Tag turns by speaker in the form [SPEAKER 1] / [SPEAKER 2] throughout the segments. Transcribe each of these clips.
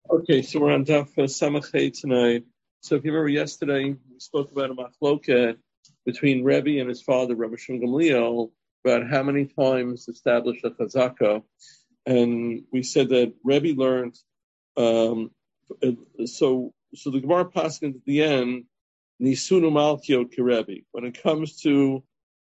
[SPEAKER 1] Okay, so we're on Daf Samachay tonight. So if you remember yesterday, we spoke about a machloket between Rebbe and his father, Rabbi Shimon Gamliel, about how many times established a chazaka. And we said that Rebbe learned, so the Gemara passing at the end, Nisunu Malkio Kirebi. When it comes to,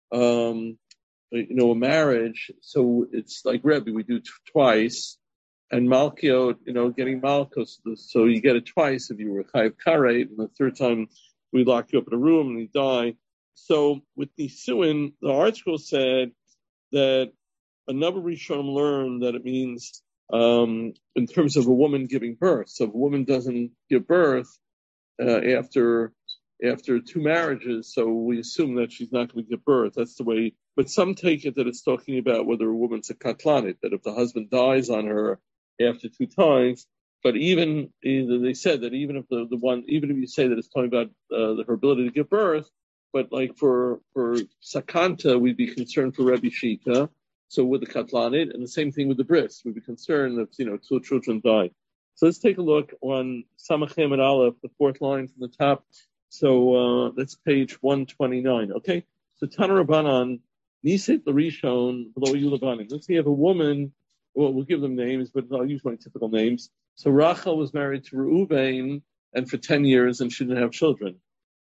[SPEAKER 1] a marriage, so it's like Rebbe, we do twice. And Malkio, getting Malkos, so you get it twice if you were Chayiv Karet, and the third time we lock you up in a room and you die. So with Nisuin, the article said that a number of Rishonim learned that it means in terms of a woman giving birth. So if a woman doesn't give birth after two marriages, so we assume that she's not going to give birth. That's the way. But some take it that it's talking about whether a woman's a katlanit, that if the husband dies on her after two times, but even they said that even if even if you say that it's talking about her ability to give birth, but like for sakanta, we'd be concerned for Rebbe Shika. So with the katlanit, and the same thing with the bris, we'd be concerned that two children die. So let's take a look on Samachem and Aleph, the fourth line from the top. So that's page 129. Okay, so Tana Rabbanan, Niset Larishon, below Yulabanim. Let's say you have a woman. Well, we'll give them names, but I'll use my typical names. So Rachel was married to Reuven, and for 10 years, and she didn't have children.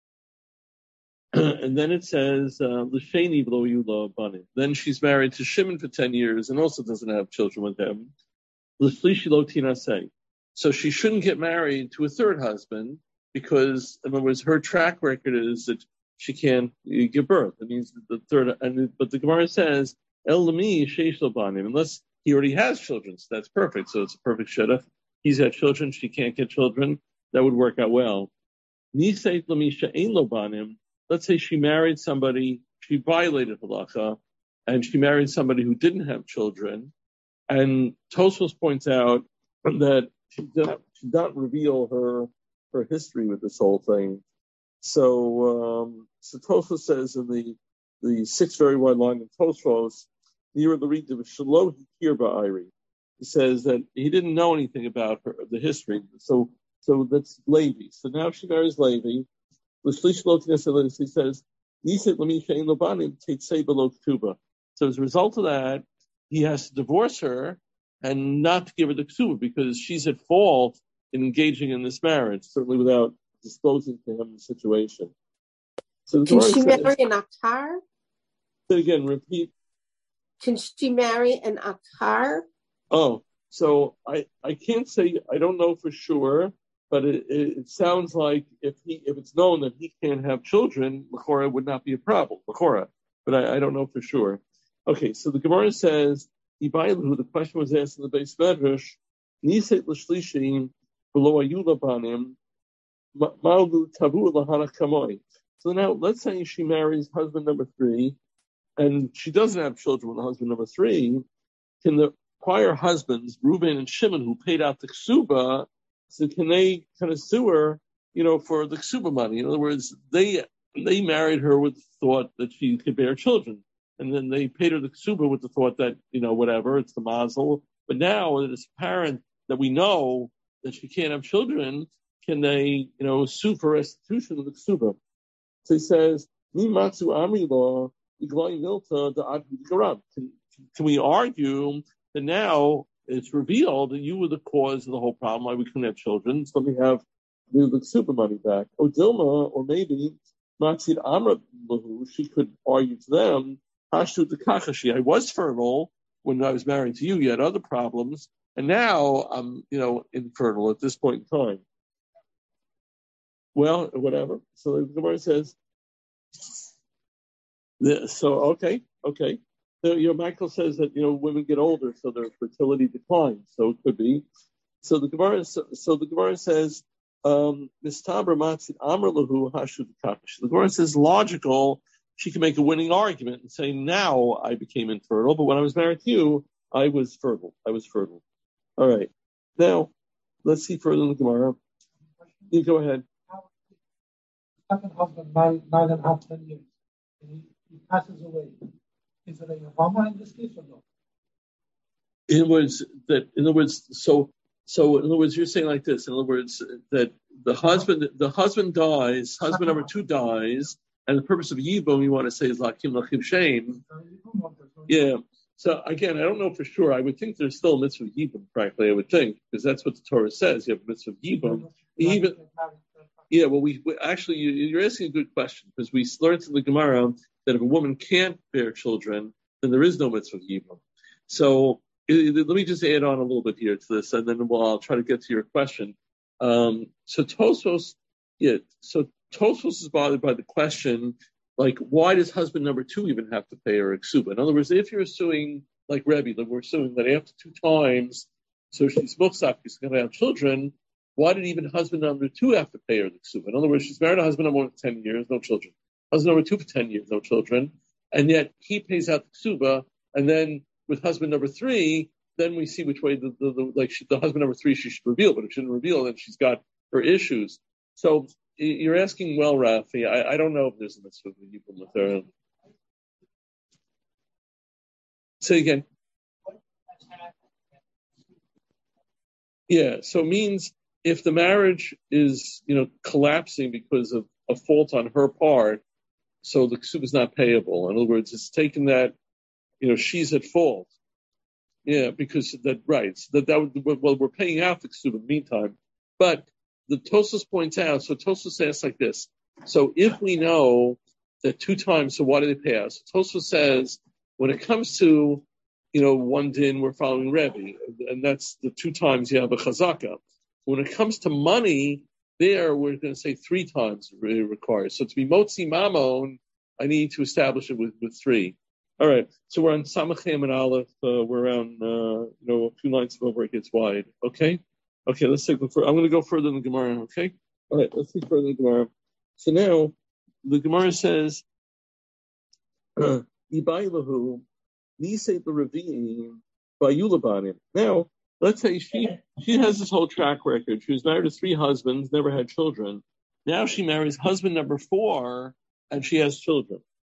[SPEAKER 1] And then it says, L'sheni below Yulabanim. Then she's married to Shimon for 10 years, and also doesn't have children with him. L'shlishi lo tinasei. So she shouldn't get married to a third husband, because, in other words, her track record is that she can't give birth. It means that the third, but the Gemara says, El Lami Sheish Lo Banim, unless he already has children, so that's perfect. So it's a perfect shidduch. He's had children, she can't get children. That would work out well. Niseit Lami She'ein Lo Banim. Let's say she married somebody, she violated halacha, and she married somebody who didn't have children. And Tosfos points out that she did not reveal her history with this whole thing. So Tosfos says in the sixth very wide line of Tosfos, near the read of Shaloh Hikir Ba'iri, he says that he didn't know anything about the history. So that's Levi. So now she marries Levi. He says, so as a result of that, he has to divorce her and not to give her the ksuba, because she's at fault in engaging in this marriage, certainly without disclosing to him the situation. So
[SPEAKER 2] can she marry an akar?
[SPEAKER 1] Say again, repeat.
[SPEAKER 2] Can she marry an akar?
[SPEAKER 1] Oh, so I can't say, I don't know for sure, but it sounds like if it's known that he can't have children, l'chora would not be a problem, l'chora. But I don't know for sure. Okay, so the Gemara says, the question was asked in the base medrash, Niset l'shlishim below ayula banim, ma'lu tavu lahana kamoi. So now, let's say she marries husband number 3, and she doesn't have children with husband number 3. Can the prior husbands, Reuben and Shimon, who paid out the ksuba, so can they kind of sue her, for the ksuba money? In other words, they married her with the thought that she could bear children. And then they paid her the ksuba with the thought that, whatever, it's the mazel. But now that it's apparent that we know that she can't have children, can they, sue for restitution of the ksuba? So he says, Mi matzu amri law, igloi milta da'ad garam. Can we argue that now it's revealed that you were the cause of the whole problem, why we couldn't have children, so let me have the ksuba money back? Or Dilma, or maybe Matzid Amra Lahu, she could argue to them, Hashtu the Kakashi, I was fertile when I was married to you, you had other problems, and now I'm, infertile at this point in time. Well, whatever. So the Gemara says, okay. Michael says that, women get older, so their fertility declines, so it could be. So the Gemara says, Mistabra Matzid Amr Lahu Hashtu the Kakashi. The Gemara says logical. She can make a winning argument and say, now I became infertile, but when I was married to you, I was fertile. All right. Now, let's see further in the Gemara. You go ahead.
[SPEAKER 3] Second husband married 9.5, 10 years. He passes away. Is it a Yavama in this case or no?
[SPEAKER 1] In other words, so So in other words, you're saying like this. In other words, that the husband dies, husband number 2 dies, and the purpose of Yibum, you want to say, is Lakim Lachim Shem. Yeah. So again, I don't know for sure. I would think there's still a mitzvah of Yibum, frankly, I would think, because that's what the Torah says. You have a mitzvah of Yibum. Even, yeah, well, we actually, you're asking a good question, because we learned in the Gemara that if a woman can't bear children, then there is no mitzvah of Yibum. So let me just add on a little bit here to this, and then I'll try to get to your question. So Tosfos is bothered by the question, like, why does husband number 2 even have to pay her ksuba? In other words, if you're suing, like Rebbe, that we're suing that after 2 times, so she's muksaf, she's going to have children, why did even husband number 2 have to pay her the ksuba? In other words, she's married a husband number 1 for 10 years, no children. Husband number 2 for 10 years, no children. And yet he pays out the ksuba, and then with husband number 3, then we see which way the husband number 3 she should reveal, but if she didn't reveal, then she's got her issues. So you're asking well, Rafi. I don't know if there's a mitzvah with her. Say again. Yeah, so it means if the marriage is, collapsing because of a fault on her part, so the ksuba is not payable. In other words, it's taken that, she's at fault. Yeah, because we're paying out the ksuba in the meantime. But the Tosfos points out, so Tosfos asks like this. So if we know that 2 times, so why do they pay us? So Tosfos says, when it comes to, one din, we're following Rebbe, and that's the 2 times you have a chazaka. When it comes to money, there we're going to say 3 times required. So to be motzi mamon, I need to establish it with 3. All right, so we're on Samachem and Aleph. We're around, a few lines over it gets wide. Okay, let's take. I'm going to go further in the Gemara. Okay, all right, let's take further in the Gemara. So now the Gemara says, "Ibailahu nisei l'revi'im vayulabanim." Now, let's say she has this whole track record. She was married to 3 husbands, never had children. Now she marries husband number 4, and she has children.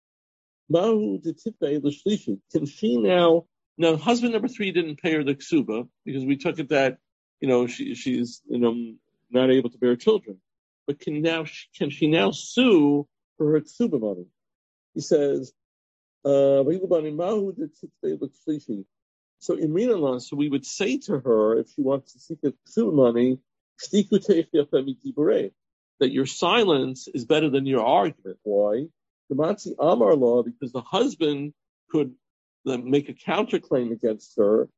[SPEAKER 1] Can she now husband number 3 didn't pay her the ksuba because we took it that, she's, not able to bear children. But can she now sue for her ksuba money? He says, so in Minalan, so we would say to her, if she wants to seek a ksuba money, that your silence is better than your argument. Why? The Matzi Amar law, because the husband could make a counterclaim against her.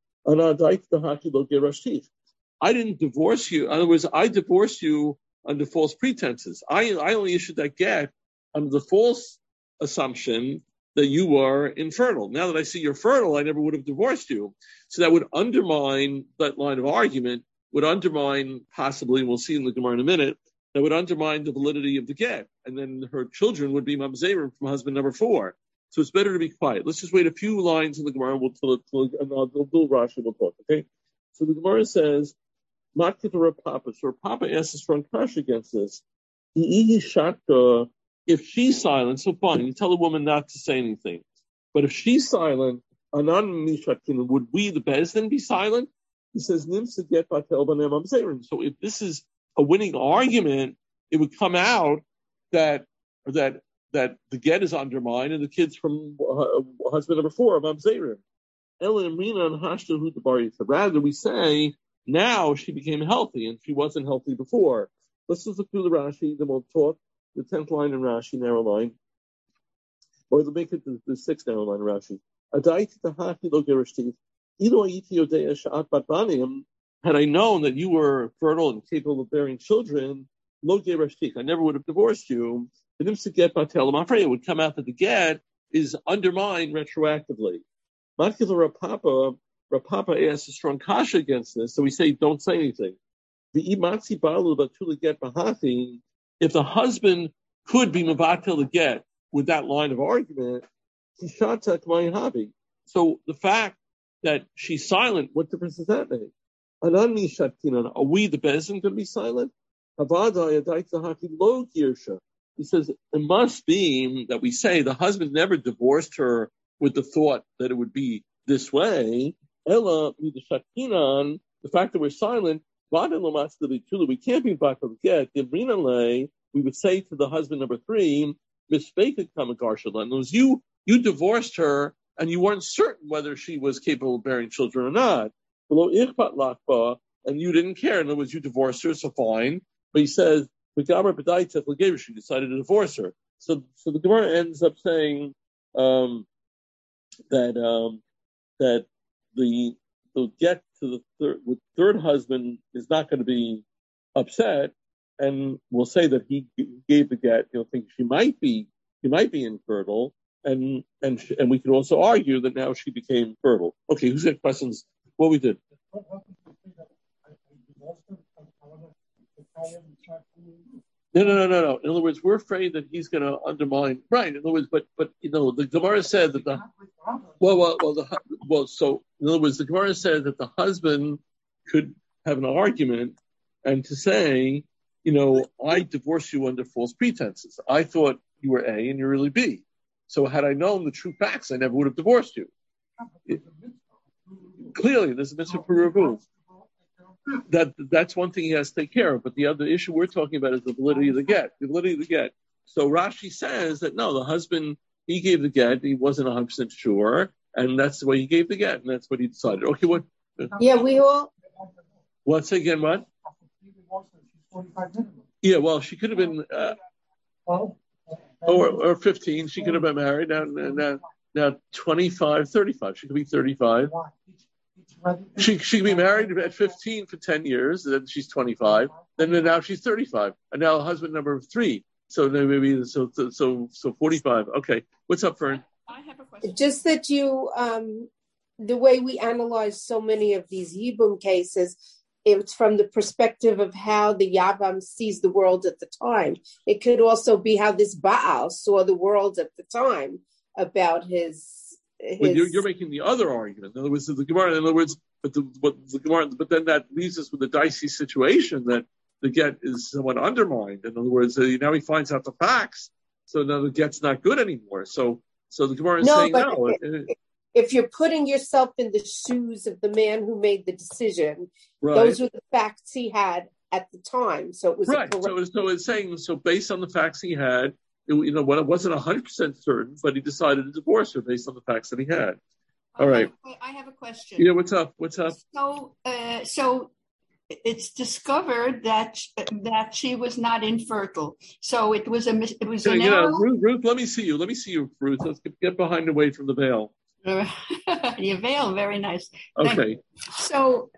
[SPEAKER 1] I didn't divorce you. In other words, I divorced you under false pretenses. I only issued that get under the false assumption that you were infertile. Now that I see you're fertile, I never would have divorced you. So that would undermine that line of argument, would undermine possibly, and we'll see in the Gemara in a minute, that would undermine the validity of the get. And then her children would be mamzerim from husband number 4. So it's better to be quiet. Let's just wait a few lines in the Gemara, and I'll do Rashi, we'll talk, okay? So the Gemara says, Matkita Rav Papa. So Rav Papa asks a strong kasha against this. If she's silent, so fine, you tell a woman not to say anything. But if she's silent, anan mishakin, would we, the Bezdin, be silent? He says, Nimsa get batel banem mamzerim. So if this is a winning argument, it would come out that the get is undermined and the kids from husband number 4 of Mamzerim. Rather, we say now she became healthy and she wasn't healthy before. Let's just look through the Rashi, then we'll talk the 10th line in Rashi, narrow line, or they'll make it the 6th narrow line in Rashi. Had I known that you were fertile and capable of bearing children, I never would have divorced you. I'm afraid it would come out that the get is undermined retroactively. Rav Papa asks a strong kasha against this, so we say don't say anything. If the husband could be mevatel the get with that line of argument, so the fact that she's silent, what difference does that make? Are we the Bezdin going to be silent? He says, it must be that we say the husband never divorced her with the thought that it would be this way. Ella, the fact that we're silent, we can't be back of get. We would say to the husband number 3, Mispaked Kamagarshalan. In other words, you divorced her and you weren't certain whether she was capable of bearing children or not. And you didn't care. In other words, you divorced her, so fine. But he says, she decided to divorce her. So the Gemara ends up saying that the get to the third husband is not going to be upset, and we'll say that he gave the get. He'll think she might be infertile, and we can also argue that now she became fertile. Okay, who's got questions? What we did? No. In other words, we're afraid that he's going to undermine. Right. In other words, but the Gemara said that So in other words, the Gemara said that the husband could have an argument and to say, I divorced you under false pretenses. I thought you were A and you're really B. So had I known the true facts, I never would have divorced you. Clearly, there's a mitzvah for rebuv. That's one thing he has to take care of. But the other issue we're talking about is the validity of the get. The validity of the get. So Rashi says that no, the husband, he gave the get. He wasn't 100% sure. And that's the way he gave the get. And that's what he decided. Okay, what?
[SPEAKER 2] Yeah, we all.
[SPEAKER 1] Once again, what? Yeah, well, she could have been, or 15. She could have been married. Now 25, 35. She could be 35. She could be married at 15 for 10 years, and then she's 25. Then now she's 35, and now husband number 3. So maybe so 45. Okay, what's up, Fern?
[SPEAKER 2] I have a question. Just that you, the way we analyze so many of these Yibum cases, it's from the perspective of how the Yavam sees the world at the time. It could also be how this Baal saw the world at the time about his.
[SPEAKER 1] But you're making the other argument. In other words, the Gemara. In other words, but then that leaves us with a dicey situation that the get is somewhat undermined. In other words, now he finds out the facts, so now the get's not good anymore. So the Gemara is saying no.
[SPEAKER 2] If you're putting yourself in the shoes of the man who made the decision,
[SPEAKER 1] right.
[SPEAKER 2] Those were the facts he had at the time. So it was
[SPEAKER 1] right. So it's saying based on the facts he had. It wasn't 100% certain, but he decided to divorce her based on the facts that he had. All right.
[SPEAKER 4] I have a question.
[SPEAKER 1] Yeah, what's up?
[SPEAKER 4] So it's discovered that she was not infertile. So it was an error.
[SPEAKER 1] Ruth, let me see you, Ruth. Let's get behind away from the veil.
[SPEAKER 4] Your veil, very nice.
[SPEAKER 1] Okay.
[SPEAKER 4] So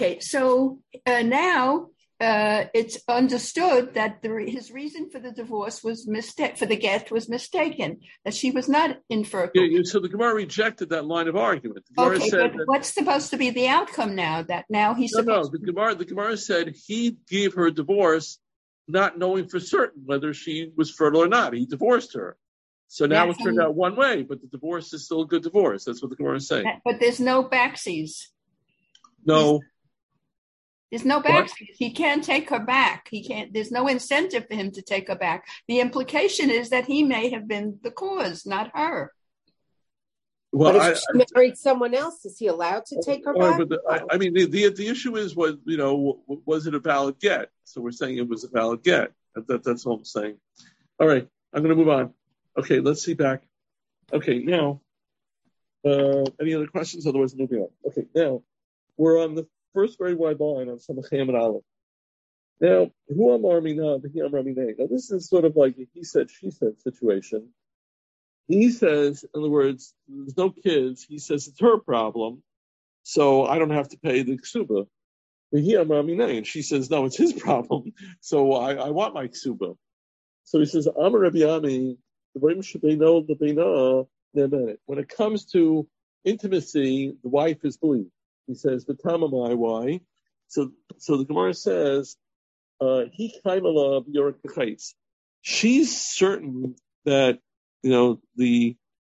[SPEAKER 4] now. It's understood that his reason for the divorce was for the get was mistaken, that she was not infertile.
[SPEAKER 1] Yeah, so the Gemara rejected that line of argument. The Gemara said
[SPEAKER 4] but what's supposed to be the outcome now? That now he's supposed
[SPEAKER 1] the Gemara said he gave her a divorce not knowing for certain whether she was fertile or not. He divorced her. So now it turned out one way, but the divorce is still a good divorce. That's what the Gemara is saying.
[SPEAKER 4] But there's no backsies.
[SPEAKER 1] No.
[SPEAKER 4] There's no backsies. He can't take her back. He can't. There's no incentive for him to take her back. The implication is that he may have been the cause, not her.
[SPEAKER 2] Well, but if she married someone else, is he allowed to take her back?
[SPEAKER 1] But the issue is was it a valid get? So we're saying it was a valid get. That's all I'm saying. All right, I'm going to move on. Okay, let's see back. Okay, now, any other questions? Otherwise, moving on. Okay, now we're on the first very wide line on Samachem and Aleph. Now, who Amar Mina, he Amar Mina. Now, this is sort of like a he said, she said situation. He says, in other words, there's no kids. He says it's her problem, so I don't have to pay the ksuba. He Amar Mina, and she says, no, it's his problem, so I want my ksuba. So he says, Amar Rabbi Ami, when it comes to intimacy, the wife is believed. He says, "V'tamamai, why?" So the Gemara says, "He kaimala b'yorek." She's certain that the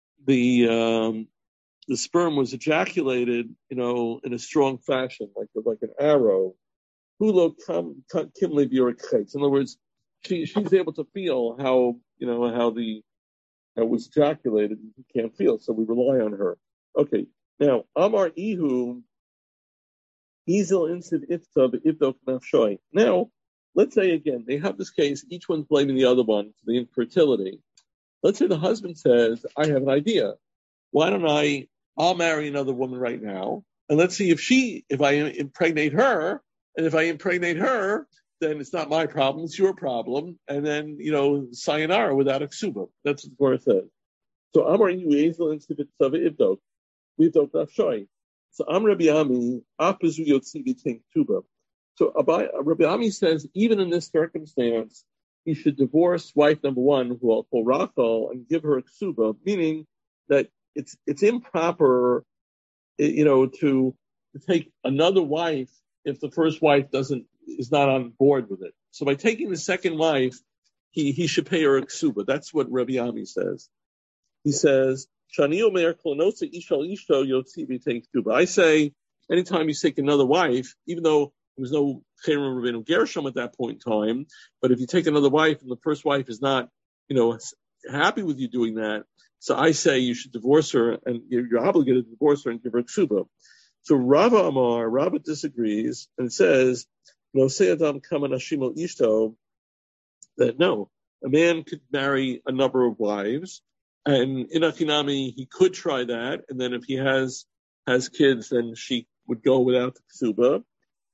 [SPEAKER 1] sperm was ejaculated, in a strong fashion, like an arrow. Hulo kimle b'yorek. In other words, she's able to feel how it was ejaculated. He can't feel, so we rely on her. Okay, now Amar Ihu. Now, let's say again, they have this case, each one's blaming the other one for the infertility. Let's say the husband says, I have an idea. Why don't I'll marry another woman right now, and let's see if I impregnate her, and if I impregnate her, then it's not my problem, it's your problem, and then, sayonara without a ksuba. That's what the Gemara says. So Amar Yuezel Institute of Ibdok. Ibdok Nafshoy. So Am Rabbi Ami, Apazu Yotzi B'Tink Tuba. So Rabbi Ami says, even in this circumstance, he should divorce wife number one, who I'll call Rachel, and give her a ksuba, meaning that it's improper, to take another wife if the first wife is not on board with it. So by taking the second wife, he should pay her a ksuba. That's what Rabbi Ami says. He says, Shani Omer Klonosa Ishal Ishto Yotzi B'Tink Tuba. I say, anytime you take another wife, even though there was no Cherem Rabbeinu Gershom at that point in time, but if you take another wife and the first wife is not, happy with you doing that, so I say you should divorce her, and you're obligated to divorce her and give her ksuba. So Rava disagrees and says, No Adam Kaman Ashimo Ishto, that no, a man could marry a number of wives, and in Akinami he could try that, and then if he has kids, then she would go without the ksuba.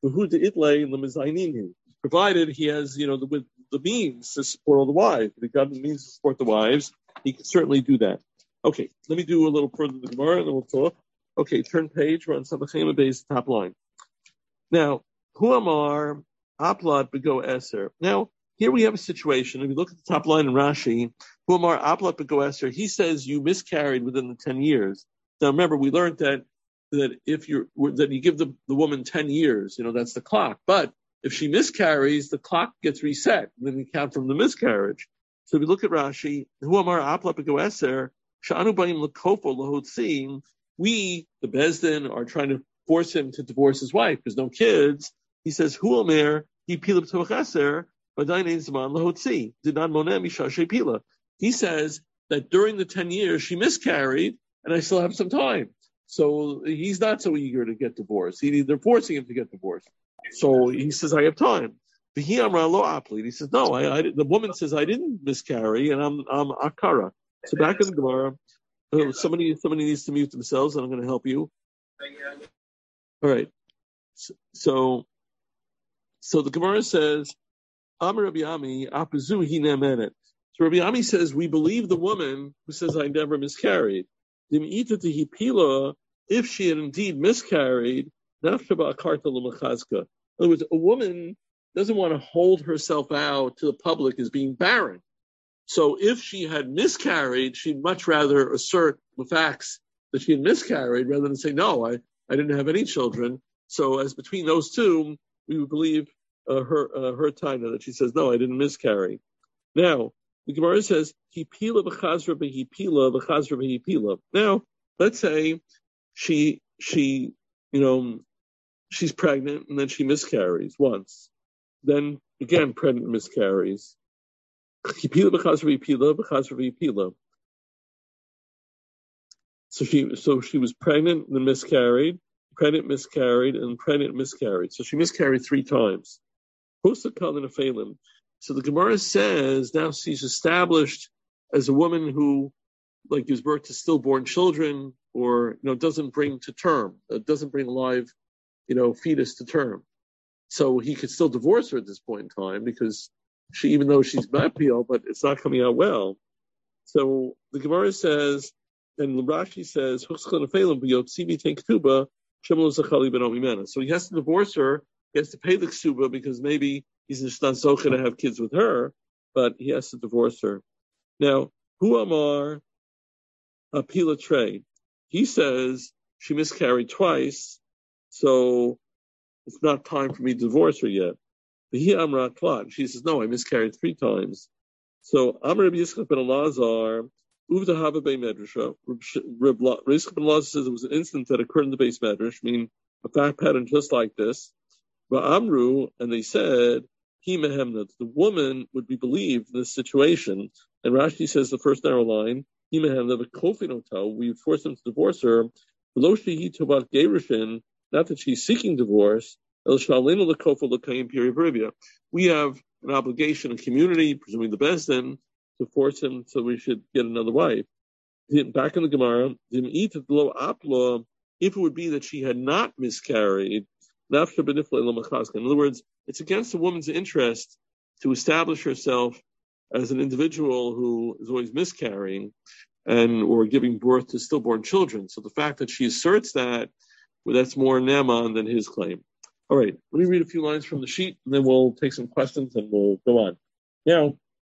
[SPEAKER 1] Provided he has, the means to support all the wives. If he got the means to support the wives, he can certainly do that. Okay, let me do a little further the Gemara, and then we'll talk. Okay, turn page. We're on Sabachema Bay's top line. Now, Huamar Aplat Bego Eser. Now, here we have a situation. If you look at the top line in Rashi, Huamar Aplat Bego Eser, he says you miscarried within the 10 years. Now, remember, we learned that if you give the woman 10 years, that's the clock. But if she miscarries, the clock gets reset. Then we count from the miscarriage. So if we look at Rashi, Huamar Aplat Bego Eser, Sha'anu Baim L'Kofo L'Hotzim, we, the Bezdin, are trying to force him to divorce his wife. There's no kids. He says, Huomer, he pila b'toach eser, v'dayin zaman lahotzi, dinan moneh misha shepila. He says that during the 10 years, she miscarried, and I still have some time. So he's not so eager to get divorced. They're forcing him to get divorced. So he says, I have time. He amra lo aplit. He says, no, the woman says, I didn't miscarry, and I'm akara. So back in the Gemara, somebody needs to mute themselves, and I'm going to help you. All right. So the Gemara says, Amar Rabbi Ami, Apazu hi ne'emenet. So Rabbi Ami says, we believe the woman who says, I never miscarried. If she had indeed miscarried, in other words, a woman doesn't want to hold herself out to the public as being barren. So if she had miscarried, she'd much rather assert the facts that she had miscarried rather than say, no, I didn't have any children. So as between those two, we would believe her taina that she says, no, I didn't miscarry. Now, the Gemara says, Hipila v'chazra b'hipila v'chazra b'hipila. Now, let's say she's pregnant and then she miscarries once. Then again, pregnant miscarries. Hipila v'chazra b'hipila v'chazra b'hipila. So she was pregnant, then miscarried, pregnant, miscarried, and pregnant, miscarried. So she miscarried 3 times. So the Gemara says now she's established as a woman who, gives birth to stillborn children, or doesn't bring to term, doesn't bring a live, fetus to term. So he could still divorce her at this point in time because even though she's mapil, but it's not coming out well. So the Gemara says. And Rashi says, so he has to divorce her, he has to pay the ksuba because maybe he's just not zocha to have kids with her, but he has to divorce her. Now, Hu Amar Apila Trey, he says she miscarried twice, so it's not time for me to divorce her yet. But he Amra Klat, she says, no, I miscarried 3 times. So Amar Rabbi Yitzchak ben Elazar, Uvda Hava Bei Medrasha. Rabbi Yitzchak ben Elazar says it was an incident that occurred in the base medrash, meaning a fact pattern just like this. But Amru, and they said, He Mehemna, the woman would be believed in this situation. And Rashi says the first narrow line, He Mehemna, the Kofinotel, we forced him to divorce her. Below Shehi Tobat Gerushin, not that she's seeking divorce. We have an obligation, a community, presuming the Beis Din, to force him so we should get another wife. Back in the Gemara, if it would be that she had not miscarried, in other words, it's against a woman's interest to establish herself as an individual who is always miscarrying or giving birth to stillborn children. So the fact that she asserts that, well, that's more Naaman than his claim. All right, let me read a few lines from the sheet, and then we'll take some questions and we'll go on. Now,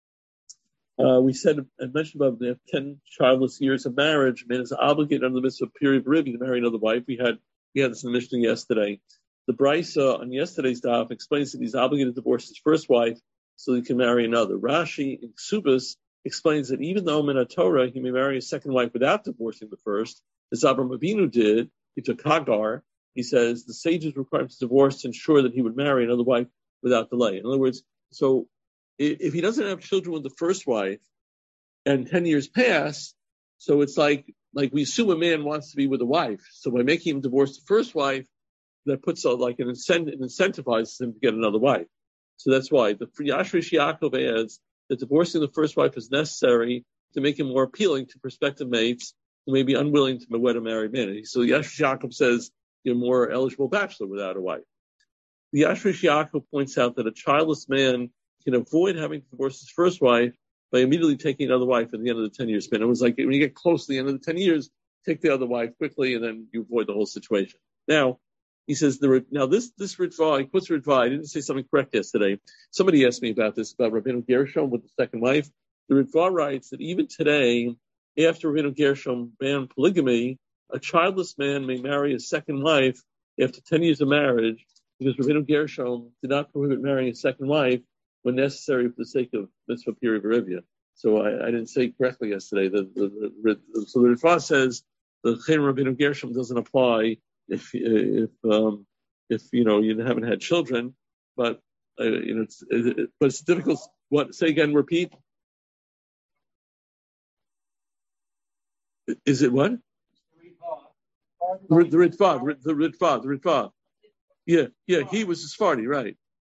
[SPEAKER 1] I mentioned about the 10 childless years of marriage. Man is obligated under the mitzvah period of Rivi to marry another wife. We had this in the Mishnah yesterday. The Brisa on yesterday's daf explains that he's obligated to divorce his first wife so he can marry another. Rashi in Ksubas explains that even though in a Torah he may marry a second wife without divorcing the first, as Abraham Avinu did, he took Hagar. He says the sages required him to divorce to ensure that he would marry another wife without delay. In other words, so if he doesn't have children with the first wife and 10 years pass, so it's like we assume a man wants to be with a wife. So by making him divorce the first wife, that puts it incentivizes him to get another wife. So that's why the Yashrish Yaakov adds that divorcing the first wife is necessary to make him more appealing to prospective mates who may be unwilling to wed a married man. So Yashrish Yaakov says you're a more eligible bachelor without a wife. The Yashrish Yaakov points out that a childless man can avoid having to divorce his first wife by immediately taking another wife at the end of the 10-year span. It was like when you get close to the end of the 10 years, take the other wife quickly, and then you avoid the whole situation. Now, he says, this Ritva, he puts Ritva, I didn't say something correct yesterday. Somebody asked me about this, about Rabbeinu Gershom with the second wife. The Ritva writes that even today, after Rabbeinu Gershom banned polygamy, a childless man may marry a second wife after 10 years of marriage, because Rabbeinu Gershom did not prohibit marrying a second wife when necessary for the sake of mitzvah period of Rivia. So I didn't say correctly yesterday. So the Ritva says the Chen Rabbeinu Gershom doesn't apply if you haven't had children, but it's difficult. What? Say again. Repeat. Is it what? The Ritva. Yeah. He was a Sephardi, right?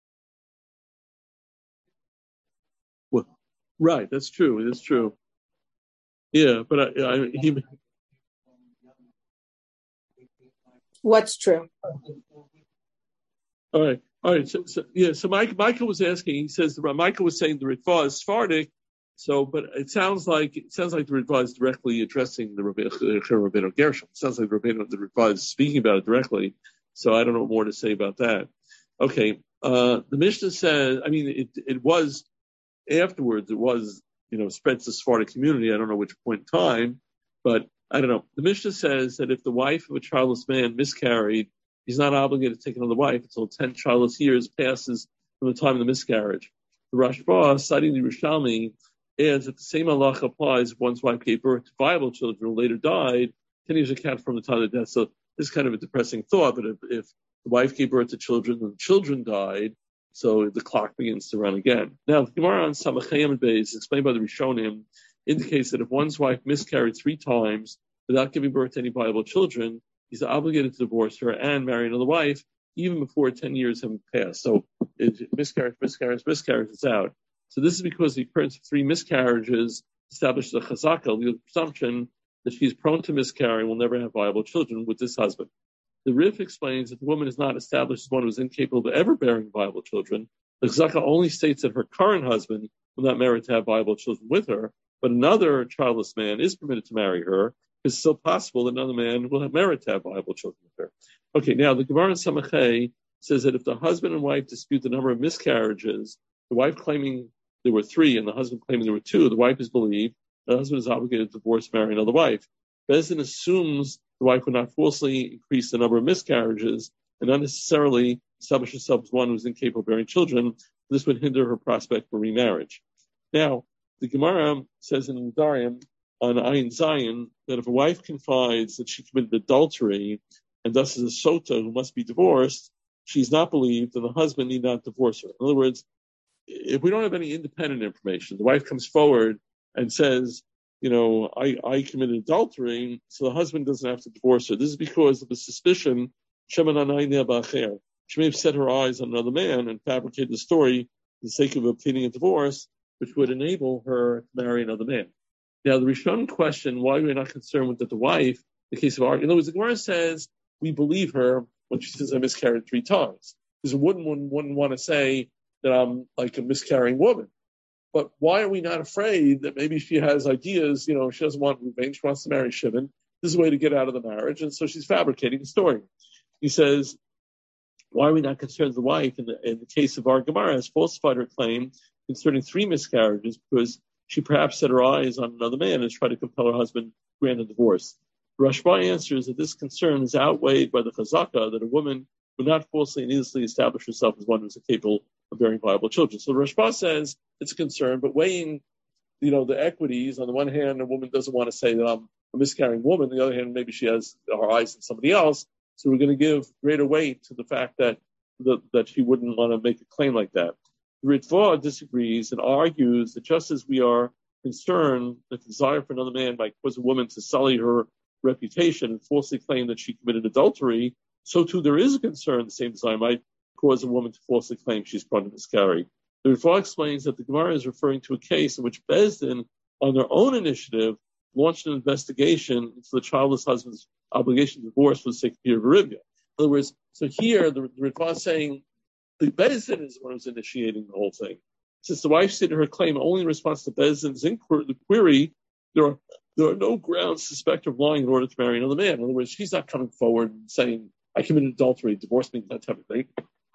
[SPEAKER 1] Well, right. That's true. That's true. Yeah, but he.
[SPEAKER 2] What's true?
[SPEAKER 1] All right. So Michael was asking. He says Michael was saying the Ritva is Sephardic. So, but it sounds like the Ritva is directly addressing the Rabbeinu Gershom. It sounds like the Ritva is speaking about it directly. So I don't know what more to say about that. Okay. The Mishnah says. I mean, it was afterwards. It was spread to the Sephardic community. I don't know which point in time, but I don't know. The Mishnah says that if the wife of a childless man miscarried, he's not obligated to take another wife until 10 childless years passes from the time of the miscarriage. The Rashba, citing the Yerushalmi, adds that the same halacha applies if one's wife gave birth to viable children who later died, 10 years account from the time of death. So this is kind of a depressing thought, but if the wife gave birth to children and the children died, so the clock begins to run again. Now, the Gemara on Samachayim and Beis, explained by the Rishonim, indicates that if one's wife miscarried 3 times without giving birth to any viable children, he's obligated to divorce her and marry another wife, even before 10 years have passed. So miscarriage, it's out. So this is because the occurrence of 3 miscarriages establishes a chazaka, the presumption that she's prone to miscarry and will never have viable children with this husband. The Rif explains that the woman is not established as one who is incapable of ever bearing viable children. The chazaka only states that her current husband will not merit to have viable children with her, but another childless man is permitted to marry her. It's still possible that another man will have merit to have viable children with her. Okay, now the Gemara in Samachay says that if the husband and wife dispute the number of miscarriages, the wife claiming there were 3 and the husband claiming there were 2, the wife is believed, the husband is obligated to divorce, marry another wife. Beis Din assumes the wife would not falsely increase the number of miscarriages and unnecessarily establish herself as one who is incapable of bearing children. This would hinder her prospect for remarriage. Now, the Gemara says in Nedarim on Ayin Zion that if a wife confides that she committed adultery and thus is a sota who must be divorced, she's not believed and the husband need not divorce her. In other words, if we don't have any independent information, the wife comes forward and says, I committed adultery, so the husband doesn't have to divorce her. This is because of the suspicion She may have set her eyes on another man and fabricated the story for the sake of obtaining a divorce, which would enable her to marry another man. Now, the Rishon question, why we're not concerned with the wife, in the case of argument. In other words, the Gemara says, we believe her when she says, I miscarried 3 times. Because a woman wouldn't want to say that I'm like a miscarrying woman. But why are we not afraid that maybe she has ideas, she doesn't want revenge, she wants to marry Shimon. This is a way to get out of the marriage, and so she's fabricating a story. He says, why are we not concerned with the wife in the case of our Gemara has falsified her claim concerning 3 miscarriages because she perhaps set her eyes on another man and tried to compel her husband to grant a divorce. Rashba answers that this concern is outweighed by the chazaka that a woman would not falsely and needlessly establish herself as one who is capable of bearing viable children. So Rashba says it's a concern, but weighing, the equities, on the one hand, a woman doesn't want to say that I'm a miscarrying woman. On the other hand, maybe she has her eyes on somebody else. So we're going to give greater weight to the fact that she wouldn't want to make a claim like that. The Ritva disagrees and argues that just as we are concerned that the desire for another man might cause a woman to sully her reputation and falsely claim that she committed adultery, so too there is a concern the same desire might cause a woman to falsely claim she's prone to miscarry. The Ritva explains that the Gemara is referring to a case in which Beis Din, on their own initiative, launched an investigation into the childless husband's obligation to divorce for the sake of Pirei V'Rivya. In other words, so here the Ritva is saying the Beis Din is the one who's initiating the whole thing. Since the wife stated her claim only in response to Beis Din's query, there are no grounds to suspect her of lying in order to marry another man. In other words, she's not coming forward and saying, I committed adultery, divorce me, that type of thing.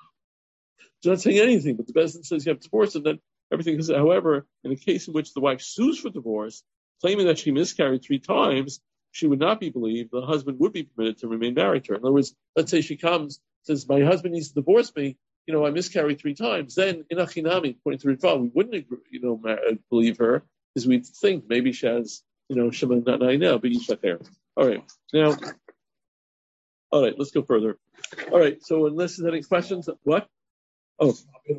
[SPEAKER 1] She's not saying anything, but the Beis Din says you have divorce, and then everything is. However, in a case in which the wife sues for divorce, claiming that she miscarried 3 times, she would not be believed. The husband would be permitted to remain married to her. In other words, let's say she comes, says, my husband needs to divorce me, I miscarried 3 times. Then, in Achinami, according to Ritva, we wouldn't believe her, because we'd think maybe she has, Shema not now, but Yishacher. All right, let's go further. All right, so unless there's any questions, what? Oh.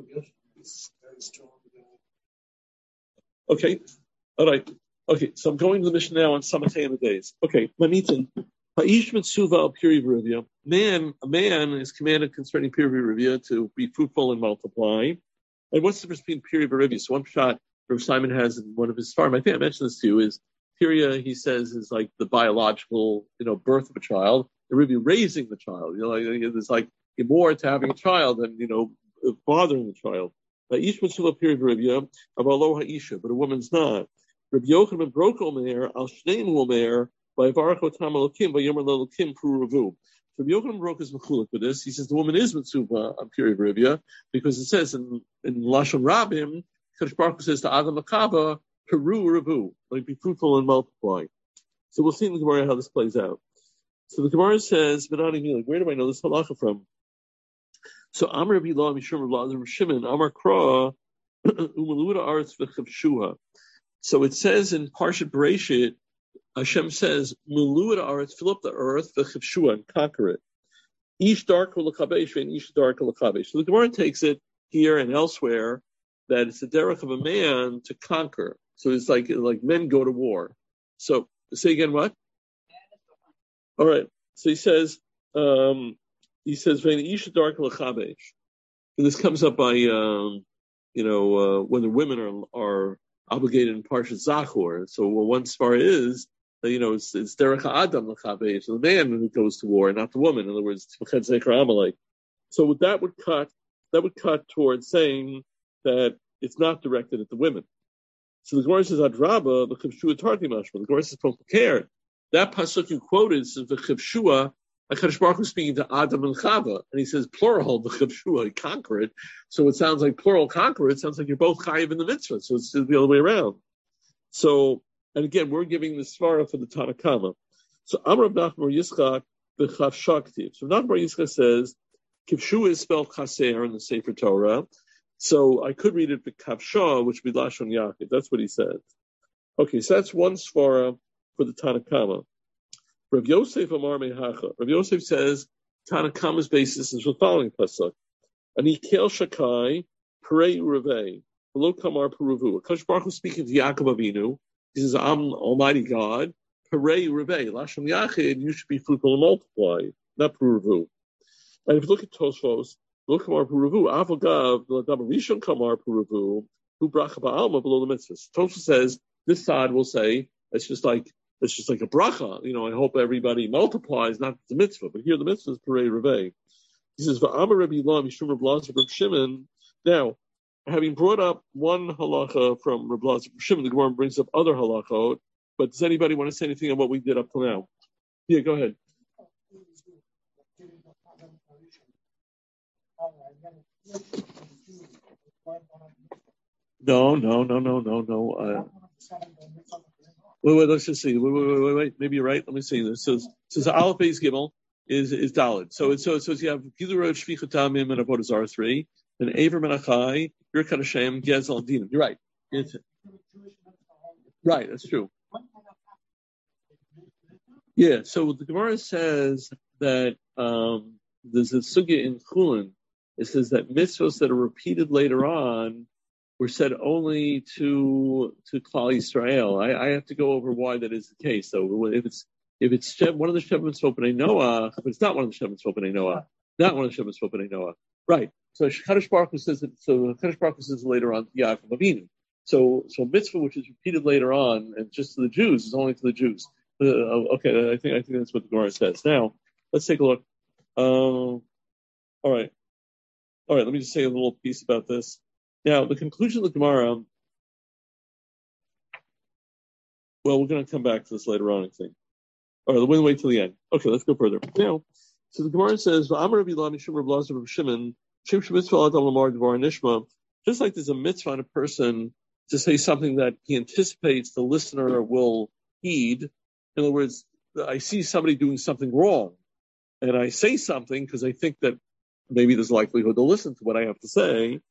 [SPEAKER 1] Okay, all right. Okay, so I'm going to the mission now on Samatei and the days. Okay, Manitin. Ha'ish Mitsuva al Pirei V'Rivya. A man is commanded concerning Pirei V'Rivya to be fruitful and multiply. And what's the difference between Pirei V'Rivya? So one shot Rav Simon has in one of his farm, I think I mentioned this to you, is Pirei, he says, is like the biological, birth of a child. The Rivya raising the child. There's like more to having a child than, fathering the child. Ha'ish Mitsuva Pirei V'Rivya, Avalo Ha'isha, but a woman's not. Rabbi Yochanan broke Omer, al Shneim Omer, by Varcho Tam Elokim, by Yomer Elokim Pru Ravu. So Rabbi Yochanan broke his mechulek with this. He says the woman is Mitzuva on Pirei V'Rivya, because it says in Lashon Rabim, Kadosh Baruch Hu says to Adam Makava, Peru Ravu, like be fruitful and multiply. So we'll see in the Gemara how this plays out. So the Gemara says, where do I know this halacha from? So Amar Rabbi Law Mishum Rav Shimon Amar Kra Umaluda Aretz V'Chavshuha. So it says in Parshat Bereshit, Hashem says, Miluad Aretz, fill up the earth, V'Chavshuha, and conquer it. Ish dark l'kabesh and ish dark l'kabesh. So the Gemara takes it here and elsewhere that it's the derech of a man to conquer. So it's like men go to war. So say again what? All right. So he says, V'Ish dark l'kabesh. And this comes up by, when the women are obligated in Parshat Zachor. So one svara is that, it's derech ha'adam l'chabesh, so the man who goes to war, not the woman. In other words, it's Zecher Amalek. So that would cut towards saying that it's not directed at the women. So the Gemara says Adraba, the Chavshua Tarti Mashma. The Gemara says prepared. That pasuk you quoted says the Chavshua. HaKadosh Baruch Hu speaking to Adam and Chava, and he says plural, the Chavshua, he conquer it. So it sounds like plural conquer it. It sounds like you're both chayiv in the mitzvah. So it's the other way around. So, and again, we're giving the svara for the Tanakama. So Amar Rav Nachman Bar Yitzchak b'Chavshaktiv. So Nachman Bar Yitzchak says Kivshua is spelled chaser in the Sefer Torah. So I could read it b'Kavsha, which would be Lashon Yaakov. That's what he said. Okay, so that's one svara for the Tanakama. Rav Yosef Amar Mehacha. Rav Yosef says Tanakama's basis is the following pasuk: Ani kel shakai perei urevei below kamar peruvu. Kadosh Baruch Hu speaking to Yaakov Avinu. He says, "I'm Almighty God. Perei urevei lashon yachid. You should be fruitful and multiply, not peruvu." And if you look at Tosfos, look Kamar Puruvu, Avogav, Ladam Rishon Kamar Puruvu, who bracha ba'alma below the mitzvahs. Tosfos says this side will say it's just like a bracha. I hope everybody multiplies, not the mitzvah, but here the mitzvah is Perei Revei. He says Va'amar Rabbi Elam Yishum Reb Lazar Reb Shimon. Now, having brought up one halacha from Reb Lazar Reb Shimon, the Gemara brings up other halachot. But does anybody want to say anything on what we did up till now? Yeah, go ahead. No. Wait, let's just see. Wait. Maybe you're right. Let me see. This says Aleph Beis Gimel is Daled. So you have Gilurot Shvichatamim and Avodah Zarah 3, and Aver Menachai, Birkat Hashem, Gezel and Dinah. You're right. Right, that's true. Yeah, so the Gemara says that there's a sugya in Chulin. It says that mitzvahs that are repeated later on were said only to Klal Yisrael. I have to go over why that is the case. So if it's one of the Sheva Mitzvot B'nai Noach, but it's not one of the Sheva Mitzvot B'nai Noach, not one of the Sheva Mitzvot B'nai Noach, right? So Kadosh Baruch Hu says that. So Kadosh Baruch Hu says later on Yaakov Avinu. So mitzvah which is repeated later on and just to the Jews is only to the Jews. Okay, I think that's what the Gemara says. Now let's take a look. All right. Let me just say a little piece about this. Now, the conclusion of the Gemara. Well, we're going to come back to this later on, I think. All right, we'll wait till the end. Okay, let's go further. Now, so the Gemara says, just like there's a mitzvah on a person to say something that he anticipates the listener will heed. In other words, I see somebody doing something wrong, and I say something because I think that maybe there's a likelihood they'll listen to what I have to say.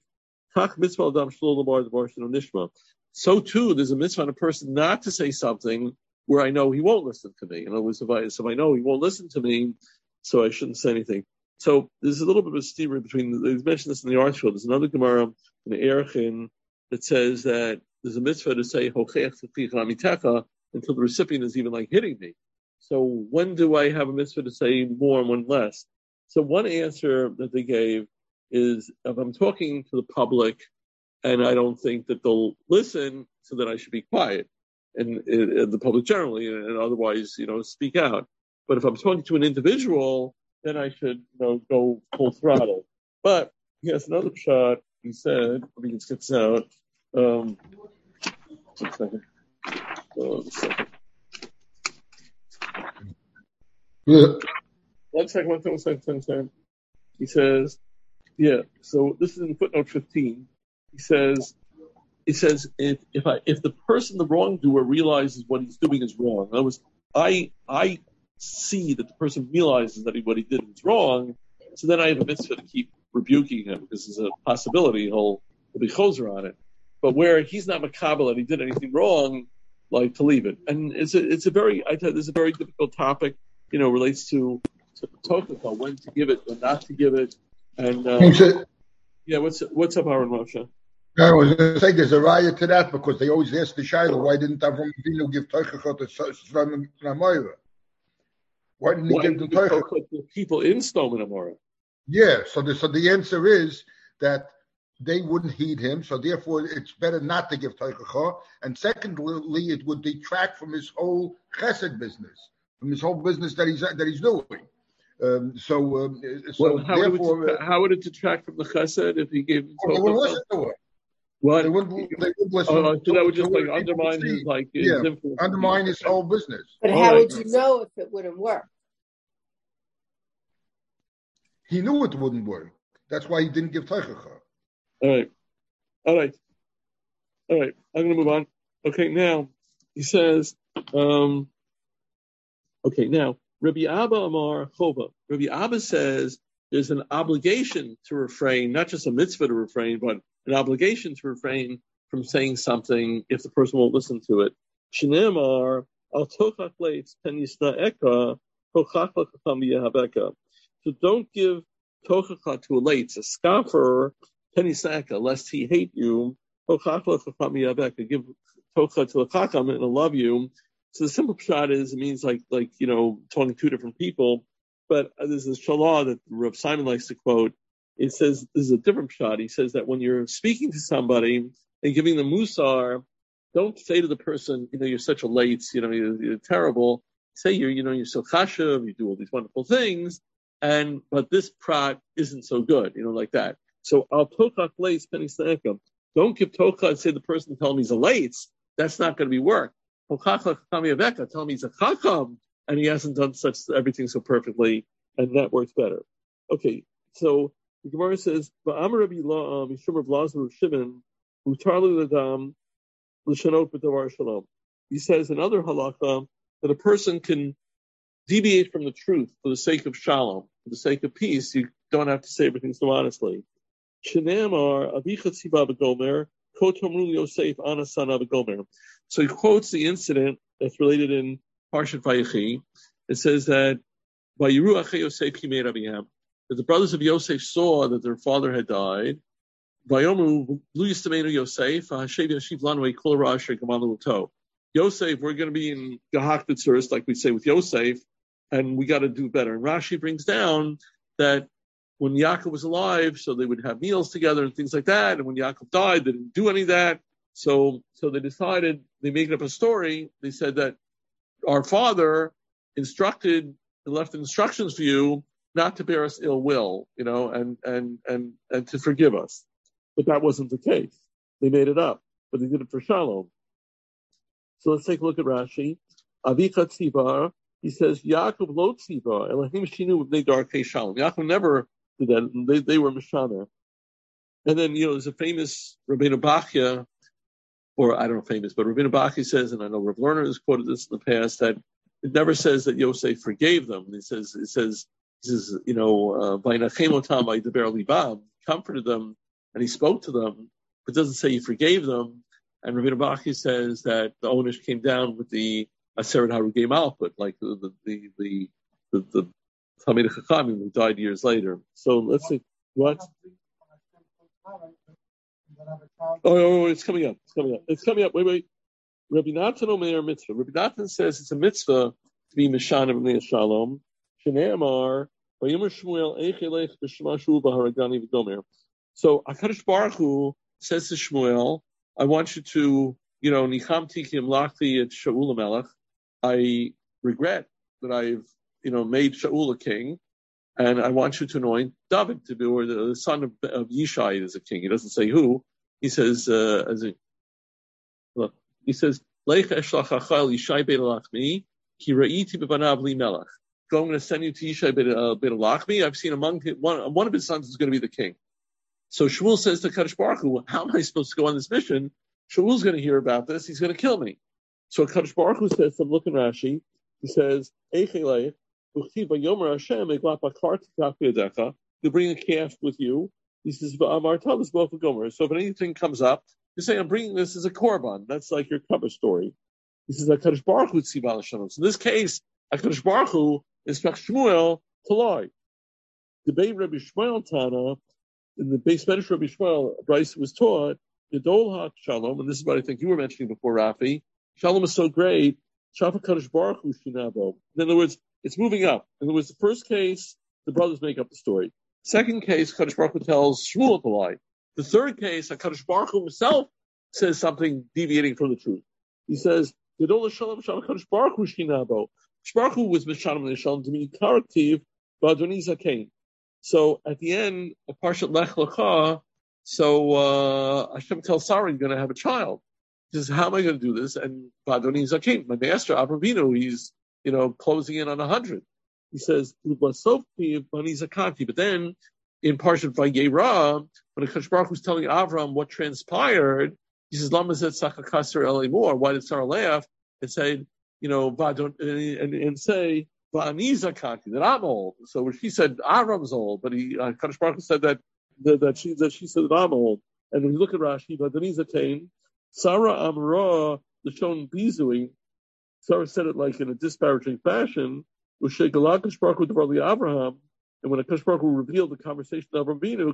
[SPEAKER 1] So too, there's a mitzvah on a person not to say something where I know he won't listen to me. In other words, if I know he won't listen to me, so I shouldn't say anything. So there's a little bit of a steer between. They mentioned this in the article. There's another Gemara in the Erechin that says that there's a mitzvah to say until the recipient is even like hitting me. So when do I have a mitzvah to say more and when less? So one answer that they gave is if I'm talking to the public and I don't think that they'll listen, so then I should be quiet, and the public generally, and otherwise, speak out. But if I'm talking to an individual, then I should, go full throttle. But he has another shot. He said, let me just get this out. One second. One second. He says, yeah. So this is in footnote 15. He says if the person, the wrongdoer, realizes what he's doing is wrong. In other words, I see that the person realizes that what he did was wrong, so then I have a mitzvah to keep rebuking him because there's a possibility he'll be choser on it. But where he's not makabel and he did anything wrong, like to leave it. And it's a very difficult topic. Relates to Tochah, when to give it, when not to give it. And what's up, Aaron Moshe?
[SPEAKER 5] I was going to say there's a riot to that because they always ask the Shiloh, why didn't Avram Avinu give Tochah to Sodom and Gomorrah? Why didn't he give the Tochah
[SPEAKER 1] to people in Sodom and Gomorrah?
[SPEAKER 5] Yeah, so the answer is that they wouldn't heed him, so therefore it's better not to give Tochah. And secondly, it would detract from his whole chesed business, from his whole business that he's doing.
[SPEAKER 1] How would it detract from the chesed if he gave him Tochah?
[SPEAKER 5] They wouldn't listen to it.
[SPEAKER 1] What?
[SPEAKER 5] They wouldn't listen.
[SPEAKER 1] So that would just undermine his influence.
[SPEAKER 5] Undermine his whole business.
[SPEAKER 2] But how would you know if it wouldn't work?
[SPEAKER 5] He knew it wouldn't work. That's why he didn't give Tochah.
[SPEAKER 1] All right. I'm going to move on. Okay, now he says. Now Rabbi Abba Amar Chova. Rabbi Abba says there's an obligation to refrain, not just a mitzvah to refrain, but an obligation to refrain from saying something if the person won't listen to it. Shneimar al tochach leitz pen yisna eka tochach l'chacham yehabeka. So don't give tochach to a leitz, a scoffer, pen yisna eka, lest he hate you. Tochach l'chacham yehabeka. Give tochach to a chacham and he'll love you. So the simple shot is it means like talking to two different people. But there's a shalah that Rav Simon likes to quote. It says, this is a different shot. He says that when you're speaking to somebody and giving them musar, don't say to the person, you're such a late, you're terrible. Say you're so chashuv, you do all these wonderful things, but this prat isn't so good, like that. So al tochach leis penny snekam. Don't give tocha and say the person tell him he's a late. That's not going to be work. Tell him he's a chacham and he hasn't done everything so perfectly, and that works better. Okay, so the Gemara says, "Va'amar Rabbi Mishum Rav Lazar Rav Shimon utarlu ladam l'shanot b'davar shalom." He says another halacha that a person can deviate from the truth for the sake of shalom, for the sake of peace. You don't have to say everything so honestly. Shenamar avicha tziva b'gomer kotomru Yosef anasana b'gomer. So he quotes the incident that's related in Parshat Vayechi. It says that Vayiru achei Yosef kimei Rabiyam, that the brothers of Yosef saw that their father had died. Vayomu lu yistamenu Yosef hashev yashiv lanwei kol ra'asher gamalu to. Yosef, we're going to be in Gahak Tzuris, like we say with Yosef, and we got to do better. And Rashi brings down that when Yaakov was alive, so they would have meals together and things like that. And when Yaakov died, they didn't do any of that. So they decided, they made up a story. They said that our father instructed and left instructions for you not to bear us ill will, and to forgive us. But that wasn't the case. They made it up, but they did it for Shalom. So let's take a look at Rashi. Avicha tzivar, he says, Yaakov lo tzivar, Elohim shinu b'nei darkei Shalom. Yaakov never did that. They were Mishamer. And then, there's a famous Rabbeinu Bachya, or I don't know famous, but Rabbeinu Bachya says, and I know Rav Lerner has quoted this in the past, that it never says that Yosef forgave them. It says, Vayinachem otam vaydaber libam, comforted them, and he spoke to them, but it doesn't say he forgave them. And Rabbeinu Bachya says that the Onish came down with the Aseret Harugei Malchut, like the Talmidei Chachamim who died years later. So let's see what. Oh, it's coming up. Wait. Rabbi Natan Omer mitzvah. Rabbi Natan says it's a mitzvah to be Mishan of Bnei Shalom. Shneimar Vayomer Shmuel Eichelech b'Shema Shu b'Haragani v'Gomer. So Hakadosh Baruch Hu says to Shmuel, I want you to, Nichamti ki imlachti et Shaul HaMelech. I regret that I've, made Shaul a king, and I want you to anoint David to be, or the son of Yishai as a king. He doesn't say who. He says, Leich eshlach achal Yishai beit Lachmi, ki ra'iti b'banav li melech. Go, I'm going to send you to Yishai beit Lachmi. I've seen among one of his sons is going to be the king. So Shmuel says to Kadosh Baruch Hu, how am I supposed to go on this mission? Shmuel's going to hear about this. He's going to kill me. So Kadosh Baruch Hu says, from looking Rashi, he says, you bring a calf with you. He says, so if anything comes up, you say, I'm bringing this as a korban. That's like your cover story. He says, HaKadosh Baruch Hu tzivah l'shalom. So in this case, HaKadosh Baruch Hu instructs Shmuel to lie. The Beit Rabbi Shmuel Tana, in the base Medrash Rabbi Shmuel, Bryce was taught, Yadol HaShalom, and this is what I think you were mentioning before, Rafi. Shalom is so great. Shafa Kadosh Baruch Hu Shinabo. In other words, it's moving up. In other words, the first case, the brothers make up the story. Second case, Kadosh Baruch Hu tells Shmuel to lie. The third case, Kadosh Baruch Hu himself says something deviating from the truth. He says, Yadol HaShalom Shafa Kadosh Baruch Hu Shinabo. Baruch Hu was Mishanim Shalom to mean corrective, Ba'adoni Zakein. So at the end of Parshat Lech Lecha, Hashem tells Sarah, you're going to have a child. He says, how am I going to do this? And Ba'adoni Zakein, my master, Avraham Avinu, he's, closing in on 100. He says, but then in Parshat Vayera, when the Kadosh Baruch Hu was telling Avram what transpired, he says, Lama zet sachakaser elimor, why did Sarah laugh? And say, and say, that I'm old. So when she said Avram's old, but Kadosh Baruch Hu said that she said that I'm old. And when you look at Rashi, Sarah Amra Lashon Bizui, Sarah said it like in a disparaging fashion. Abraham, and when Kadosh Baruch Hu revealed the conversation of Avinu,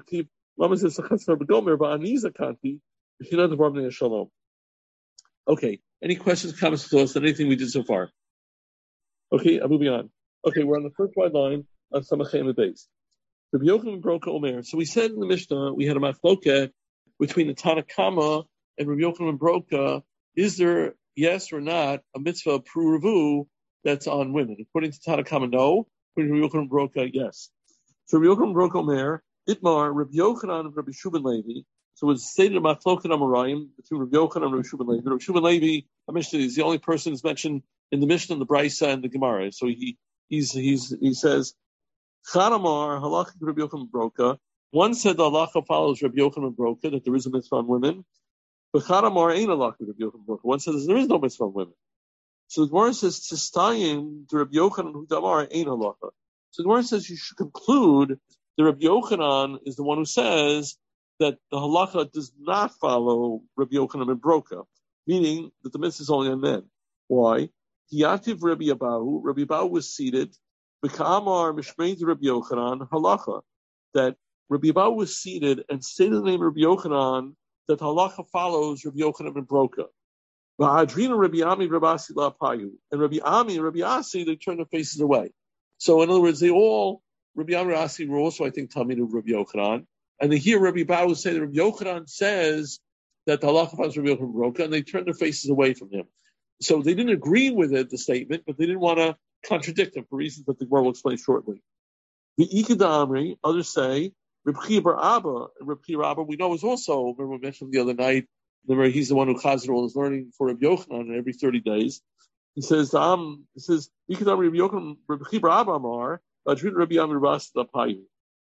[SPEAKER 1] okay. Any questions, comments, thoughts on anything we did so far? Okay, I'm moving on. Okay, we're on the first wide line. Samachem Beis. Rabbi Yochanan Broka Omer. So we said in the Mishnah we had a machloket between the Tanna Kama and Rabbi Yochanan Broka. Is there, yes or not, a mitzvah pruruvu that's on women? According to Tanna Kama, no. According to Rabbi Yochanan Broka, yes. So Rabbi Yochanan Broka Omer, Itmar, Rabbi Yochanan and Rabbi Shuban Levi. So it's stated in machloket Amarayim between Rabbi Yochanan and Rabbi Shuban Levi. Rabbi Shuban Levi, I mentioned, is the only person who's mentioned in the Mishnah, the Brisa, and the Gemara. So he says, Chanamar halacha Rabbi Yochanan Broka. One said the halacha follows Rabbi Yochanan Broka, that there is a mitzvah on women. But Chanamar ain't halacha Rabbi Yochanan Broka. One says there is no mitzvah on women. So the Gemara says Tistayim to Rabbi Yochanan Hudamar ain't halacha. So the Gemara says you should conclude that Rabbi Yochanan is the one who says that the halacha does not follow Rabbi Yochanan and Broka, meaning that the mitzvah is only on men. Why? Yativ Rabbi Abahu. Rabbi Abahu was seated. B'ka'amar mishmein Rabbi Yochanan halacha, that Rabbi Abahu was seated and stated the name of Rabbi Yochanan, that halacha follows Rabbi Yochanan and Broka. V'adrina Rabbi Ami Rabbi Asi la'apayu, and Rabbi Ami and Rabbi Asi, they turned their faces away. So in other words, Rabbi Ami and Rabbi Asi were also, I think, Talmid of Rabbi Yochanan, and they hear Rabbi Abahu say that Rabbi Yochanan says that the halacha follows Rabbi Yochanan and Broka, and they turned their faces away from him. So they didn't agree with it, the statement, but they didn't want to contradict him for reasons that the Gemara will explain shortly. The Ikeda Amri, others say, Reb Chia bar Abba, and Reb Chia bar Abba, we know is also, remember we mentioned the other night, remember he's the one who Chazar is learning for Reb Yochanan every 30 days. He says, Ikeda Amri Reb Yochanan, Reb Chia bar Abba Amar, Adrin Rabbi Amir Ras Lapayu.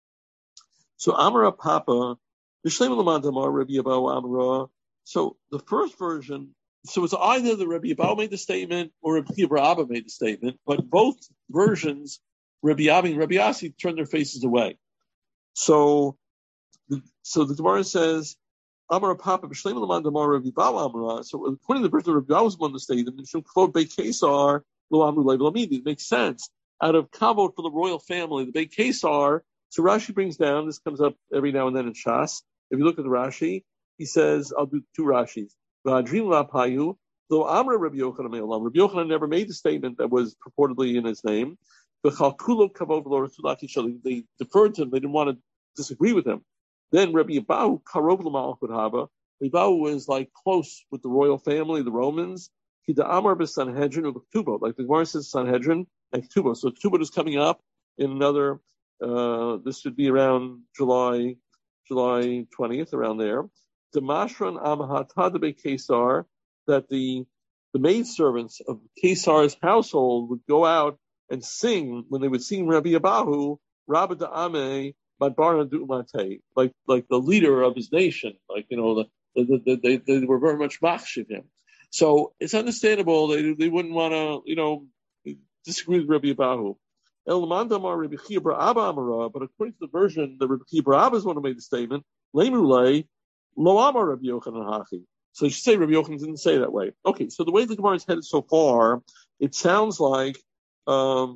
[SPEAKER 1] So Amar Papa, B'Shlem Lamad Amar Rabbi Abahu Amra. So the first version, so it's either the Rabbi Abahu made the statement or Rabbi Chia bar Abba made the statement, but both versions, Rabbi Ami and Rabbi Asi, turned their faces away. So the Gemara says, Amar Papa B'Shlem Lamad Amar Rabbi Abahu Amra. So according to the version of Rabbi Abahu was one of the statement, Mishum Kvod Beit Kesar Lo Amru Lev Lamidi. It makes sense. Out of kavod for the royal family, the Beit Kesar. So Rashi brings down, this comes up every now and then in Shas. If you look at the Rashi, he says, I'll do two Rashis. V'adrim lapayu, though Amra Rabbi Yochanan me'olam. Rabbi Yochanan never made the statement that was purportedly in his name. V'chalkulo kavod v'lo rasulach yishali. They deferred to him. They didn't want to disagree with him. Then Rabbi Abahu karov l'malchut haba. Rabbi Abahu was like close with the royal family, the Romans. Kida Amar b'Sanhedrin u'Ktubo. Like the Gemara says, Sanhedrin and Ktubo. So Ktubo is coming up in another. This would be around July 20th, around there. The Mashran Amahatad Beit Kesar, that the maidservants of Kesar's household would go out and sing when they would sing Rabbi Abahu, Rabbi Da'ame, Madbarna Du'umate, like the leader of his nation, they were very much machshiv him. So it's understandable they wouldn't want to disagree with Rabbi Abahu. But according to the version that Rabbi Chia bar Abba is one who made the statement, Lemulei Lo Amar Rabbi Yochanan Hachi. So you should say Rabbi Yochanan didn't say that way. Okay, so the way the Gemara is headed so far, it sounds like that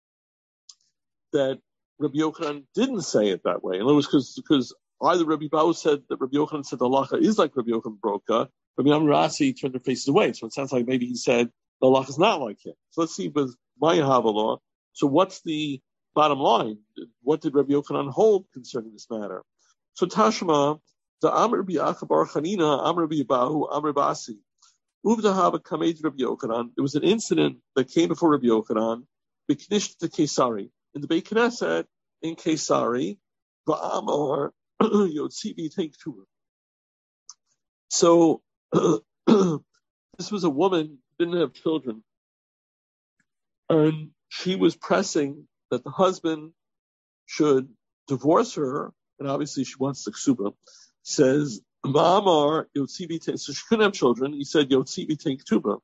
[SPEAKER 1] Rabbi Yochanan didn't say it that way. In other words, because either Rabbi Abahu said that Rabbi Yochanan said the halacha is like Rabbi Yochanan Broka, Rabbi Amir Asi turned their faces away. So it sounds like maybe he said the halacha is not like him. So let's see with my Havala. So what's the bottom line? What did Rabbi Yochanan hold concerning this matter? So Tashma, the Amr Rabbi Acha bar Chanina, Amr Rabbi Abahu, Amr Basi. Uvdahava kamed Rabbi Yochanan. There was an incident that came before Rabbi Yochanan, B'knish to Kesari, in the Beit Knesset in Kesari, Va'amar Yotzivi take two. So this was a woman who didn't have children, and she was pressing that the husband should divorce her, and obviously she wants the ksuba. Says, Ma'amar Yotzivi take, so she couldn't have children. He said, Yotzivi take ksuba.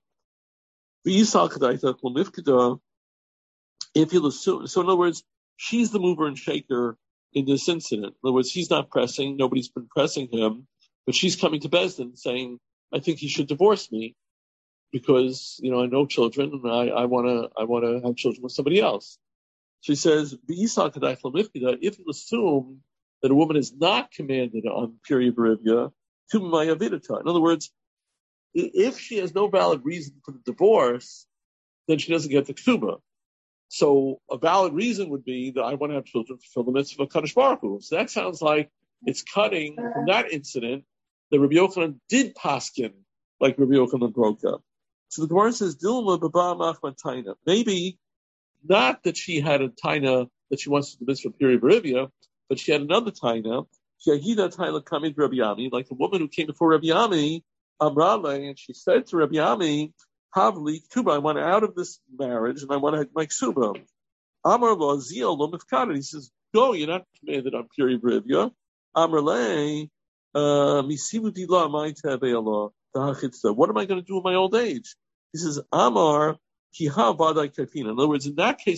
[SPEAKER 1] If you'll assume, so in other words, she's the mover and shaker in this incident. In other words, he's not pressing, nobody's been pressing him, but she's coming to Beis Din saying, I think he should divorce me because, I know children and I want to have children with somebody else. She says, if you assume that a woman is not commanded on period berivia, to mayavidata. In other words, if she has no valid reason for the divorce, then she doesn't get the ksuba. So a valid reason would be that I want to have children fulfill the mitzvah of Kadosh Baruch Hu. So that sounds like it's cutting from that incident that Rabbi Yochanan did paskin like Rabbi Yochanan broke up. So the Gemara says, Dilma baba machman taina. Maybe not that she had a taina that she wants to do the mitzvah period berivia, but she had another taina. Shahida taina coming to Rabbi Ami, like the woman who came before Rabbi Ami, Amrale, and she said to Rabbi Ami, Havli Kuba, I want out of this marriage and I want to have my ksuba. Amar lo zil lo mifkada. He says, go, you're not commanded on period berivia. Amrale, misivu dila ma'ite be'allah. What am I going to do in my old age? He says, Amar kiha vadai kafina. In other words,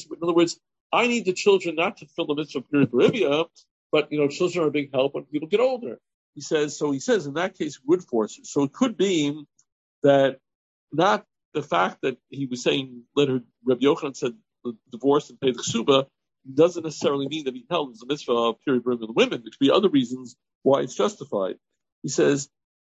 [SPEAKER 1] I need the children not to fill the mitzvah period berivia, but children are a big help when people get older. He says in that case would force it. So it could be that not the fact that he was saying Rabbi Yochanan said divorce and pay the ksuba doesn't necessarily mean that he held the mitzvah of period berivia the women. There could be other reasons why it's justified. He says,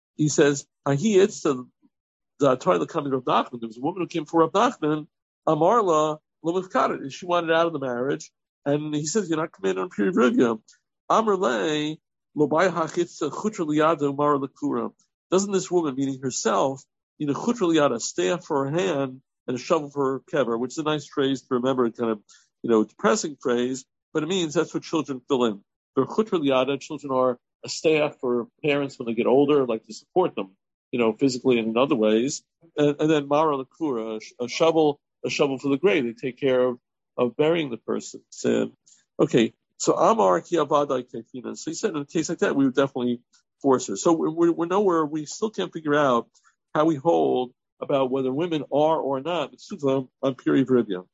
[SPEAKER 1] it's the Torah coming to Rav Nachman. There was a woman who came for Rav Nachman, Amarla Lemufkadet, and she wanted out of the marriage. And he says, you're not commanded on period berivia. Amrle Lobai Hachitza Chutra Liyada Umar Lakura. Doesn't this woman, meaning herself, need a Chutra Liyada, a staff for her hand and a shovel for her kever, which is a nice phrase to remember, kind of, depressing phrase, but it means that's what children fill in. They're Chutra Liyada, children are a staff for parents when they get older, like to support them, physically and in other ways. And then Mara Lakura, a shovel for the grave. They take care of burying the person. So, okay. So Amar ki avadai kefina. So he said in a case like that, we would definitely force her. So we're nowhere. We still can't figure out how we hold about whether women are or not mitzvah on period berivia.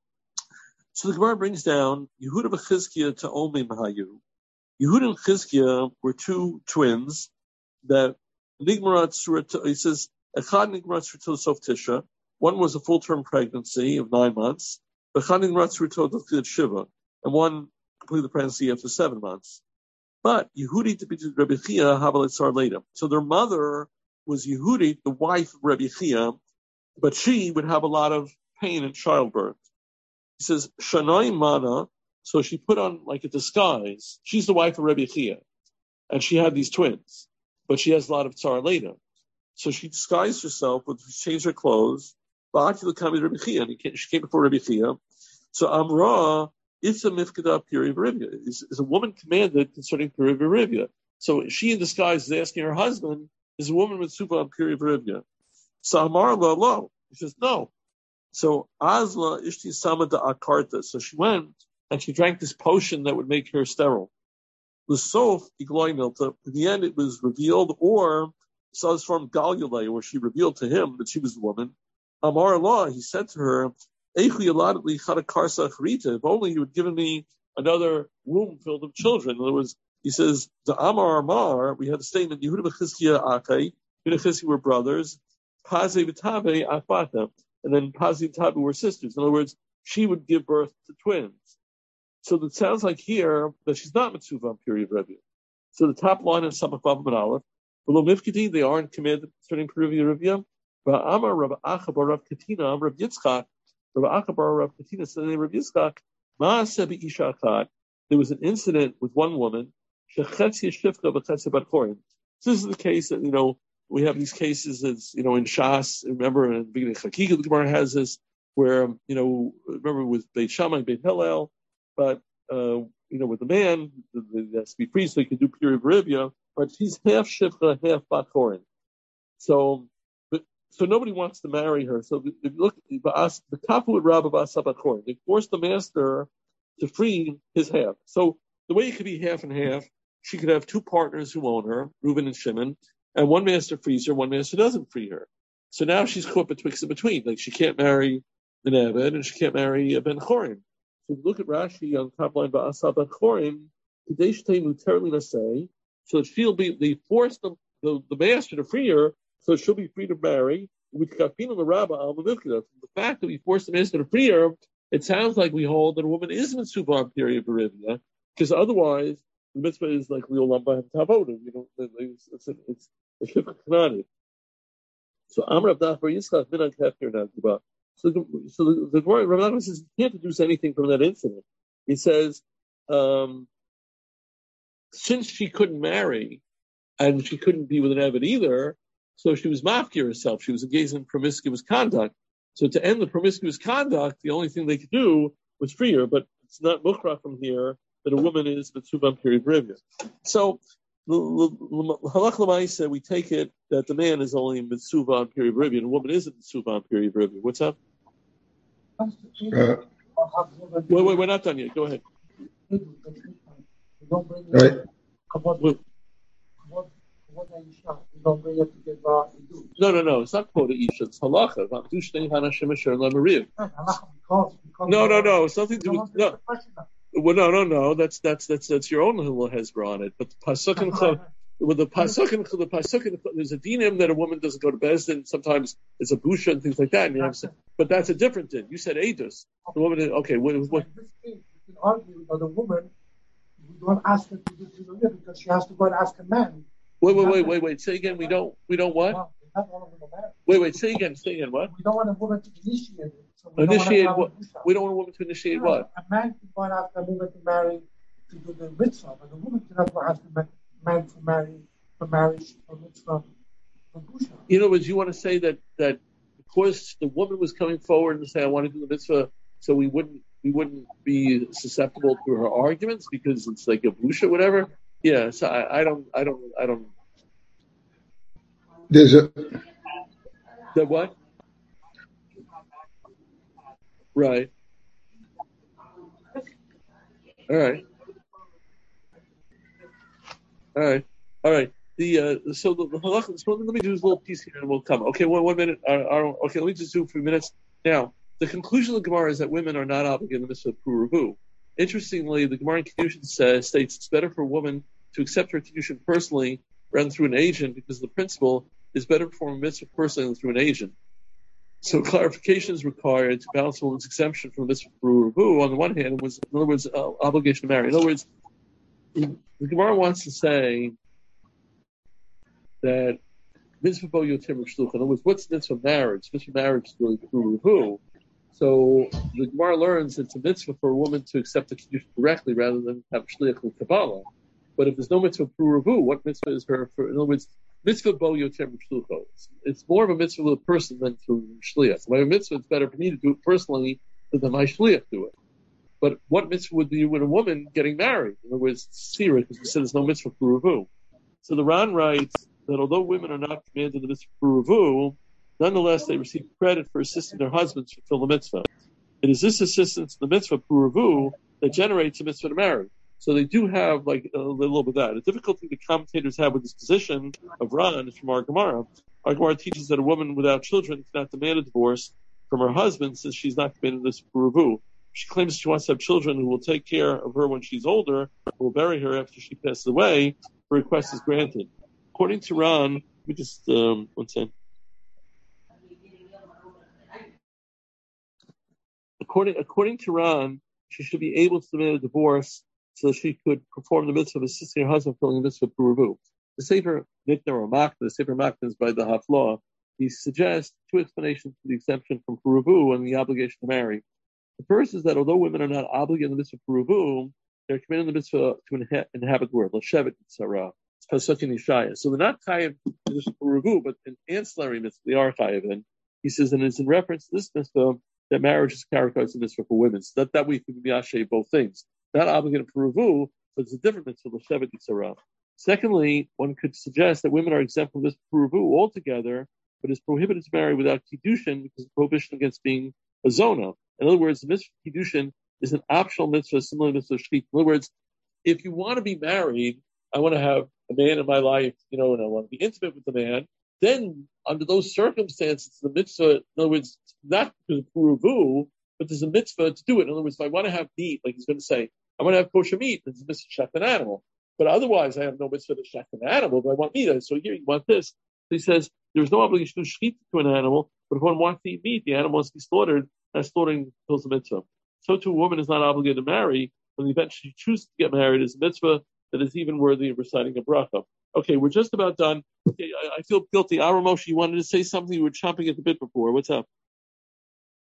[SPEAKER 1] So the Gemara brings down Yehuda v'Chizkiya to Omi Mahayu. Yehuda and Chizkiya were two twins that Nigmarat Surah. He says Echad Nigmarat Surah Sof Tisha. One was a full-term pregnancy of 9 months. Echad Nigmarat Surah Shiva, and one completed the pregnancy after 7 months. But Yehudi to be Rabbi Chia Havalitzar later. So their mother was Yehudi, the wife of Rabbi Chia, but she would have a lot of pain in childbirth. He says Shanai Mana. So she put on like a disguise. She's the wife of Rabbi Chia, and she had these twins, but she has a lot of tsar later. So she disguised herself, she changed her clothes. And she came before Rabbi Chia. So Amra, it's a mifkada period berivia. Is a woman commanded concerning period berivia? So she in disguise is asking her husband, is a woman with supa on period berivia? So Amar lo. He says no. So Azla ishti sama da akarta. So she went and she drank this potion that would make her sterile. L'sof igloy milta. In the end, it was revealed, or so it's from Galilei, where she revealed to him that she was the woman. Amar Allah, he said to her, if only you had given me another womb filled with children. In other words, he says, the Amar, we had a statement, Yehuda v'Chizkiya Akai, Yehuda and Chizkiya were brothers, Paze v'Tabe Afata, and then Paze and Tabe were sisters. In other words, she would give birth to twins. So it sounds like here that she's not Mitzvah on period berivia. So the top line in Samach Vav and Aleph, below Mifkidi, they aren't commanded concerning period berivia. Amar Rav Achabar Rav Katina Rav Yitzchak. Rav Achabar Rav Katina said to Rav Yitzchak, Ma'aseh b'isha achad. There was an incident with one woman. Shechetzi shifcha v'chetzi bat chorin. This is the case that we have these cases as in Shas. Remember in the beginning of Chakika, the Gemara has this where remember with Beit Shammai, Beit Hillel, but with the man, it has to be free so he can do period berivia, but he's half shifcha, half bat chorin. So nobody wants to marry her. So if you look, the kafu would rob of asabakhor. They forced the master to free his half. So the way it could be half and half, she could have two partners who own her, Reuben and Shimon, and one master frees her, one master doesn't free her. So now she's caught betwixt and between. Like she can't marry an Eved and she can't marry a Ben Chorim. So if you look at Rashi on top line ba'asabachorim, kadesh teimu terribly nasei, so that they forced the master to free her. So she'll be free to marry. With kafina the rabba al the fact that we forced the master to free her, it sounds like we hold that a woman is mitzvah on period berivia, because otherwise the mitzvah is like liolamba and tavoda. It's a shifra kanani. So Amr Abdach Bar Yitzchak minag hefker naguba. So the Gemara, Rav Nachman says you can't deduce anything from that incident. He says, since she couldn't marry and she couldn't be with an Eved either, so she was mafkir herself. She was engaged in promiscuous conduct. So to end the promiscuous conduct, the only thing they could do was free her, but it's not mukra from here that a woman is mitzuvam period rivya. So halach l'maisa, we take it that the man is only mitzuvam period rivya and a woman isn't mitzuvam period rivya. What's up? Wait, we're not done yet. Go ahead.
[SPEAKER 5] Right.
[SPEAKER 1] No. It's not quota isha. It's halacha. No. It's nothing to do with no. Well, no. That's your own little hezbollah on it. But the pasuk with the pasuk, there's a dinim that a woman doesn't go to bezdin. Sometimes it's a busha and things like that. And you have to, but that's a different din. You said edus. The woman. Okay. What?
[SPEAKER 3] In this case, you can argue that the woman, we don't ask her to do tzivah because she has to go and ask a man.
[SPEAKER 1] Wait. Say again. We don't what? Wait. Say again. What?
[SPEAKER 3] We don't want a woman to initiate it. So
[SPEAKER 1] initiate what? We don't want a woman to initiate what?
[SPEAKER 3] A man can go and ask a woman to marry to do the mitzvah, but a woman cannot go ask a man to marry for marriage or mitzvah for busha.
[SPEAKER 1] In other words, you want to say that because the woman was coming forward and saying, I want to do the mitzvah, so we wouldn't be susceptible to her arguments because it's like a busha, whatever. Yeah, so I don't.
[SPEAKER 5] There's a.
[SPEAKER 1] The what? Right. All right. So the halacha. So let me do this little piece here, and we'll come. Okay, 1 minute. Okay, let me just do a few minutes now. The conclusion of the Gemara is that women are not obligated in the mitzvah of pruruvu. Interestingly, the Gemara in Kedushin states it's better for a woman to accept her Kedushin personally rather than through an agent, because the principle is better to perform a mitzvah personally than through an agent. So clarification is required to balance a woman's exemption from the mitzvah of pruruvu. On the one hand, in other words, obligation to marry. In other words, the Gemara wants to say that mitzvah bo yoter shlucha. In other words, what's mitzvah marriage? Mitzvah marriage is really pruruvu. So the Gemara learns it's a mitzvah for a woman to accept the Kedushin directly rather than have shliach with Kabbalah. But if there's no mitzvah pruruvu, what mitzvah is her for? In other words, mitzvah bo yoter shlucha. It's more of a mitzvah with a person than through shliach. By a mitzvah, it's better for me to do it personally than my shliach do it. But what mitzvah would be with a woman getting married? In other words, sira, because we said there's no mitzvah pruruvu. So the Ran writes that although women are not commanded the mitzvah pruruvu, nonetheless, they receive credit for assisting their husbands to fulfill the mitzvah. It is this assistance in the mitzvah pruruvu that generates a mitzvah to marry. So they do have like a little bit of that. The difficulty the commentators have with this position of Ran is from our Gemara. Our Gemara teaches that a woman without children cannot demand a divorce from her husband since she's not committed to this pruruvu. She claims she wants to have children who will take care of her when she's older, who will bury her after she passes away. Her request is granted. According to Ran, we just one second. According to Ran, she should be able to demand a divorce so she could perform the mitzvah of assisting her husband filling the mitzvah of pruruvu. The Sefer Nikna or Makna, the Sefer Makna is by the Haflah. He suggests two explanations for the exemption from pruruvu and the obligation to marry. The first is that although women are not obligated in the mitzvah of pruruvu, they're committed in the mitzvah to inhabit the world. L'shevet tzara. It's pasuk in Yeshaya. So they're not chayav in the mitzvah of pruruvu, but an ancillary mitzvah they are chayav in. He says, and it's in reference to this mitzvah that marriage is characterized as a mitzvah for women. So that way we can be ashay both things. Not obligated for pruruvu, but it's a different mitzvah, l'shevet tzara. Secondly, one could suggest that women are exempt from this pruruvu altogether, but is prohibited to marry without kiddushin because of prohibition against being a zona. In other words, the mitzvah kiddushin is an optional mitzvah, similar to mitzvah shchit. In other words, if you want to be married, I want to have a man in my life, and I want to be intimate with the man, then under those circumstances, the mitzvah, in other words, not because of pruruvu, but there's a mitzvah to do it. In other words, if I want to have meat, like he's going to say, I want to have kosher meat, there's a mitzvah to shecht an animal. But otherwise, I have no mitzvah to shecht an animal, but I want meat. So here you want this. So he says, there's no obligation to shchit to an animal, but if one wants to eat meat, the animal must be slaughtered, and slaughtering fulfills the mitzvah. So too, a woman is not obligated to marry, when the event she chooses to get married is a mitzvah that is even worthy of reciting a bracha. Okay, we're just about done. Okay, I feel guilty. Ara Moshe, you wanted to say something? You were chomping at the bit before. What's up?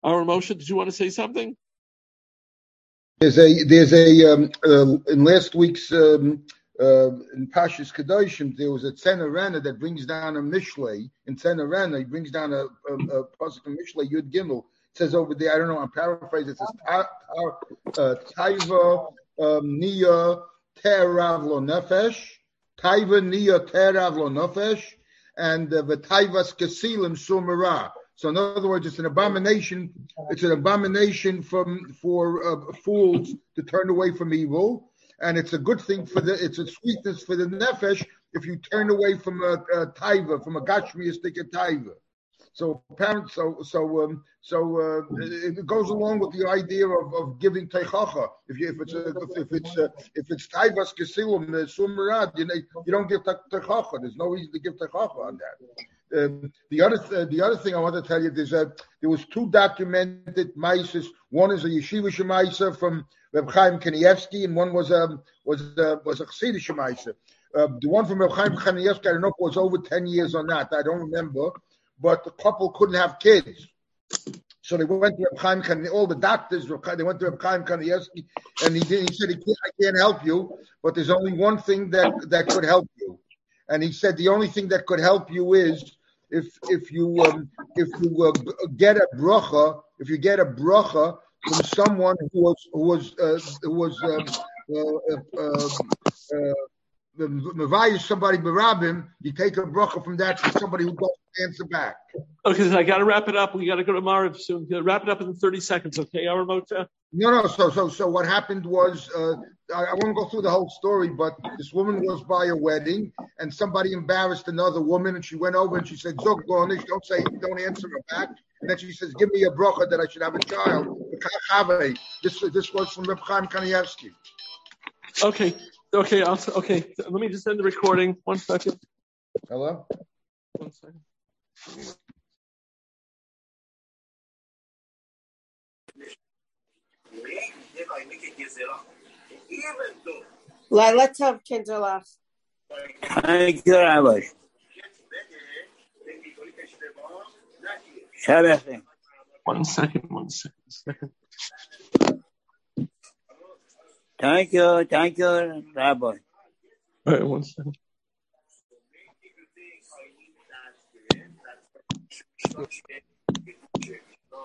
[SPEAKER 1] Aaron Moshe, did you want to say something?
[SPEAKER 5] There's a in last week's in Pashas Kedoshim, there was a Tzena Rana that brings down a Mishlei. In Tzena Rana, he brings down a pasuk of Mishlei Yud Gimel. It says over there, I don't know, I'm paraphrasing. It says Taiva Nia Terav Lo Nefesh, Taiva Nia Terav Lo Nefesh, and V'Taivas Kesilim Sumera. So in other words, it's an abomination. It's an abomination for fools to turn away from evil, and it's a good thing it's a sweetness for the nefesh if you turn away from a taiva, from a gashmiistic taiva. So it goes along with the idea of giving teichacha. If it's taivas kesilim sumerad, you don't give teichacha. There's no reason to give teichacha on that. The other thing I want to tell you is that there was two documented maises. One is a yeshiva shemaisa from Reb Chaim Kanievsky, and one was a chassidish shemaisa. The one from Reb Chaim Kanievsky, I don't know if it was over 10 years or not. I don't remember, but the couple couldn't have kids, so they went to Reb Chaim Kanievsky. All the doctors, they went to Reb Chaim Kanievsky, and he said, I can't help you, but there's only one thing that could help you. And he said the only thing that could help you is if you get a bracha from someone who was somebody berabim, you take a bracha from that from somebody who doesn't answer back.
[SPEAKER 1] Okay, so I got to wrap it up. We got to go to Mariv soon. Wrap it up in 30 seconds, okay, Aramota?
[SPEAKER 5] No. So what happened was, I won't go through the whole story, but this woman was by a wedding, and somebody embarrassed another woman, and she went over and she said, "Zog Gornish, don't answer her back." And then she says, "Give me a bracha that I should have a child." This was from Reb Chaim Kanievsky.
[SPEAKER 1] Okay. Let me just end the recording. 1 second.
[SPEAKER 5] Hello.
[SPEAKER 1] 1 second.
[SPEAKER 2] Laila Tov Kinderlach.
[SPEAKER 6] Thank you, Rabbi. Shabbat.
[SPEAKER 1] 1 second.
[SPEAKER 6] Thank you, Rabbi.
[SPEAKER 1] All right, 1 second.